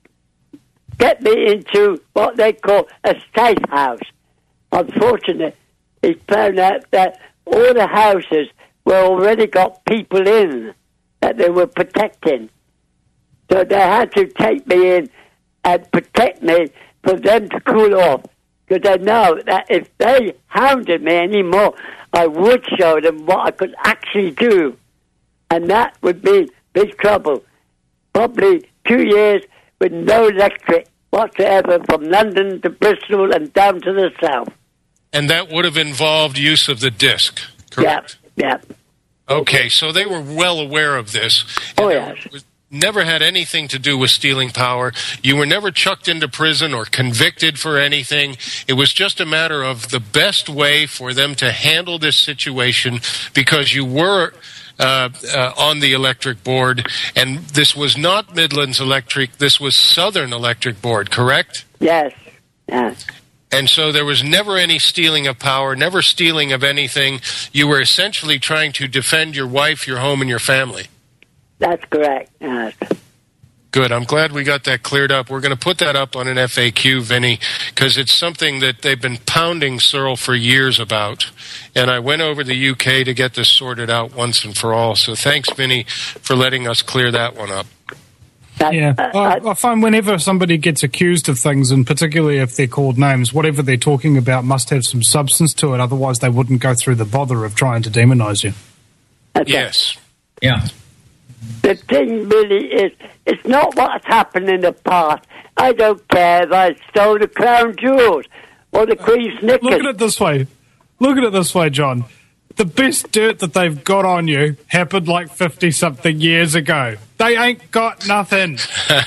get me into what they call a safe house. Unfortunately, it found out that all the houses were already got people in that they were protecting. So they had to take me in and protect me for them to cool off. Because they know that if they hounded me anymore, I would show them what I could actually do. And that would be big trouble. Probably two years with no electric whatsoever from London to Bristol and down to the south. And that would have involved use of the disc, correct? Yeah, yeah. Okay, so they were well aware of this. Oh, And yes. it never had anything to do with stealing power. You were never chucked into prison or convicted for anything. It was just a matter of the best way for them to handle this situation because you were uh, uh, on the electric board, and this was not Midlands Electric, this was Southern Electric Board, correct? Yes, yes. And so there was never any stealing of power, never stealing of anything. You were essentially trying to defend your wife, your home, and your family. That's correct, yes. Good. I'm glad we got that cleared up. We're going to put that up on an F A Q, Vinny, because it's something that they've been pounding Searle for years about. And I went over the U K to get this sorted out once and for all. So thanks, Vinny, for letting us clear that one up. That, Yeah, uh, I, uh, I find whenever somebody gets accused of things, and particularly if they're called names, whatever they're talking about must have some substance to it. Otherwise, they wouldn't go through the bother of trying to demonize you. okay. Yes. Yeah. The thing really is, it's not what's happened in the past. I don't care if I stole the crown jewels or the Queen's knickers. Look at it this way. Look at it this way, John. The best dirt that they've got on you happened like fifty-something years ago. They ain't got nothing.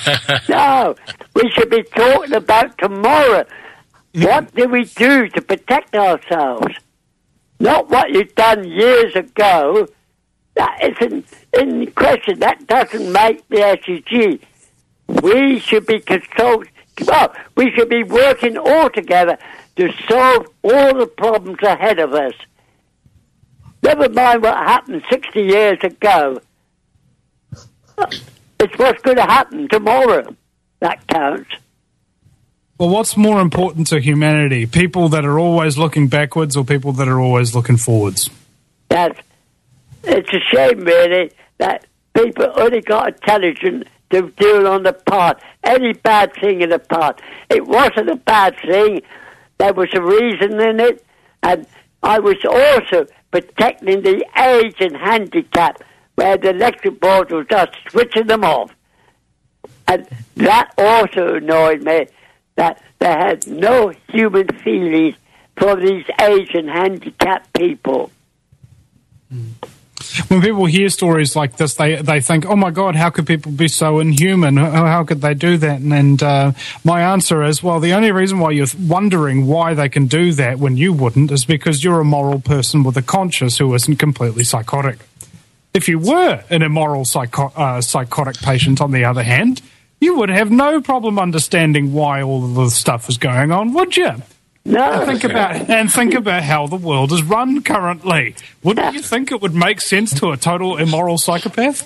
No, we should be talking about tomorrow. What do we do to protect ourselves? Not what you've done years ago. That isn't in question. That doesn't make the S U G. We should be consult. Well, we should be working all together to solve all the problems ahead of us. Never mind what happened sixty years ago. It's what's going to happen tomorrow that counts. Well, what's more important to humanity? People that are always looking backwards or people that are always looking forwards? That's, it's a shame, really, that people only got intelligence to deal on the part. Any bad thing in the part. It wasn't a bad thing. There was a reason in it. And I was also protecting the aged and handicapped, where the electric board was just switching them off. And that also annoyed me, that they had no human feelings for these aged and handicapped people. When people hear stories like this, they they think, oh my God, how could people be so inhuman? How, how could they do that? And, and uh, my answer is, well, the only reason why you're wondering why they can do that when you wouldn't is because you're a moral person with a conscience who isn't completely psychotic. If you were an immoral psycho- uh, psychotic patient, on the other hand, you would have no problem understanding why all of this stuff is going on, would you? No. And think about and think about how the world is run currently. Wouldn't you think it would make sense to a total immoral psychopath?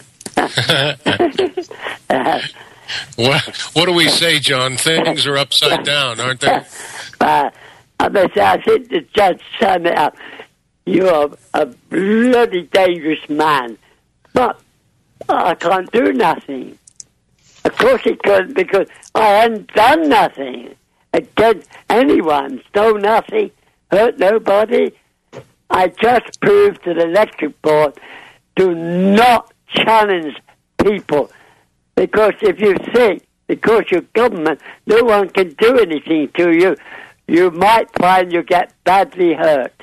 What, what do we say, John? Things are upside down, aren't they? Uh, I must say, I think the judge summed it up. You're a bloody dangerous man. But I can't do nothing. Of course he couldn't, because I hadn't done nothing against anyone, stole nothing, hurt nobody. I just proved to the electric board, do not challenge people. Because if you're sick, because your government, no one can do anything to you, you might find you get badly hurt.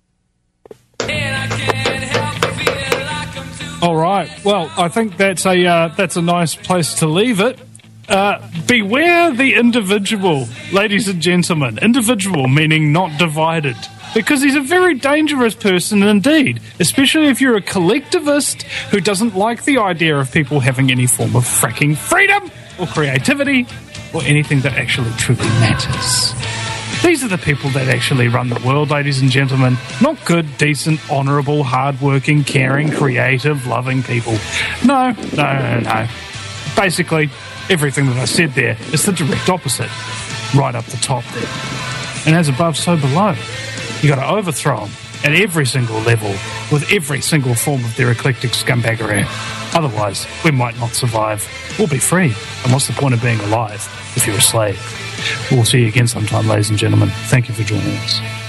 All right. Well, I think that's a uh, that's a nice place to leave it. Uh, beware the individual, ladies and gentlemen. Individual meaning not divided. Because he's a very dangerous person indeed, especially if you're a collectivist who doesn't like the idea of people having any form of fracking freedom or creativity or anything that actually truly matters. These are the people that actually run the world, ladies and gentlemen. Not good, decent, honourable, hard-working, caring, creative, loving people. No, no, no, no. Basically, everything that I said there is the direct opposite. Right up the top there. And as above, so below. You got to overthrow them at every single level with every single form of their eclectic scumbaggery. Otherwise, we might not survive. We'll be free. And what's the point of being alive if you're a slave? We'll see you again sometime, ladies and gentlemen. Thank you for joining us.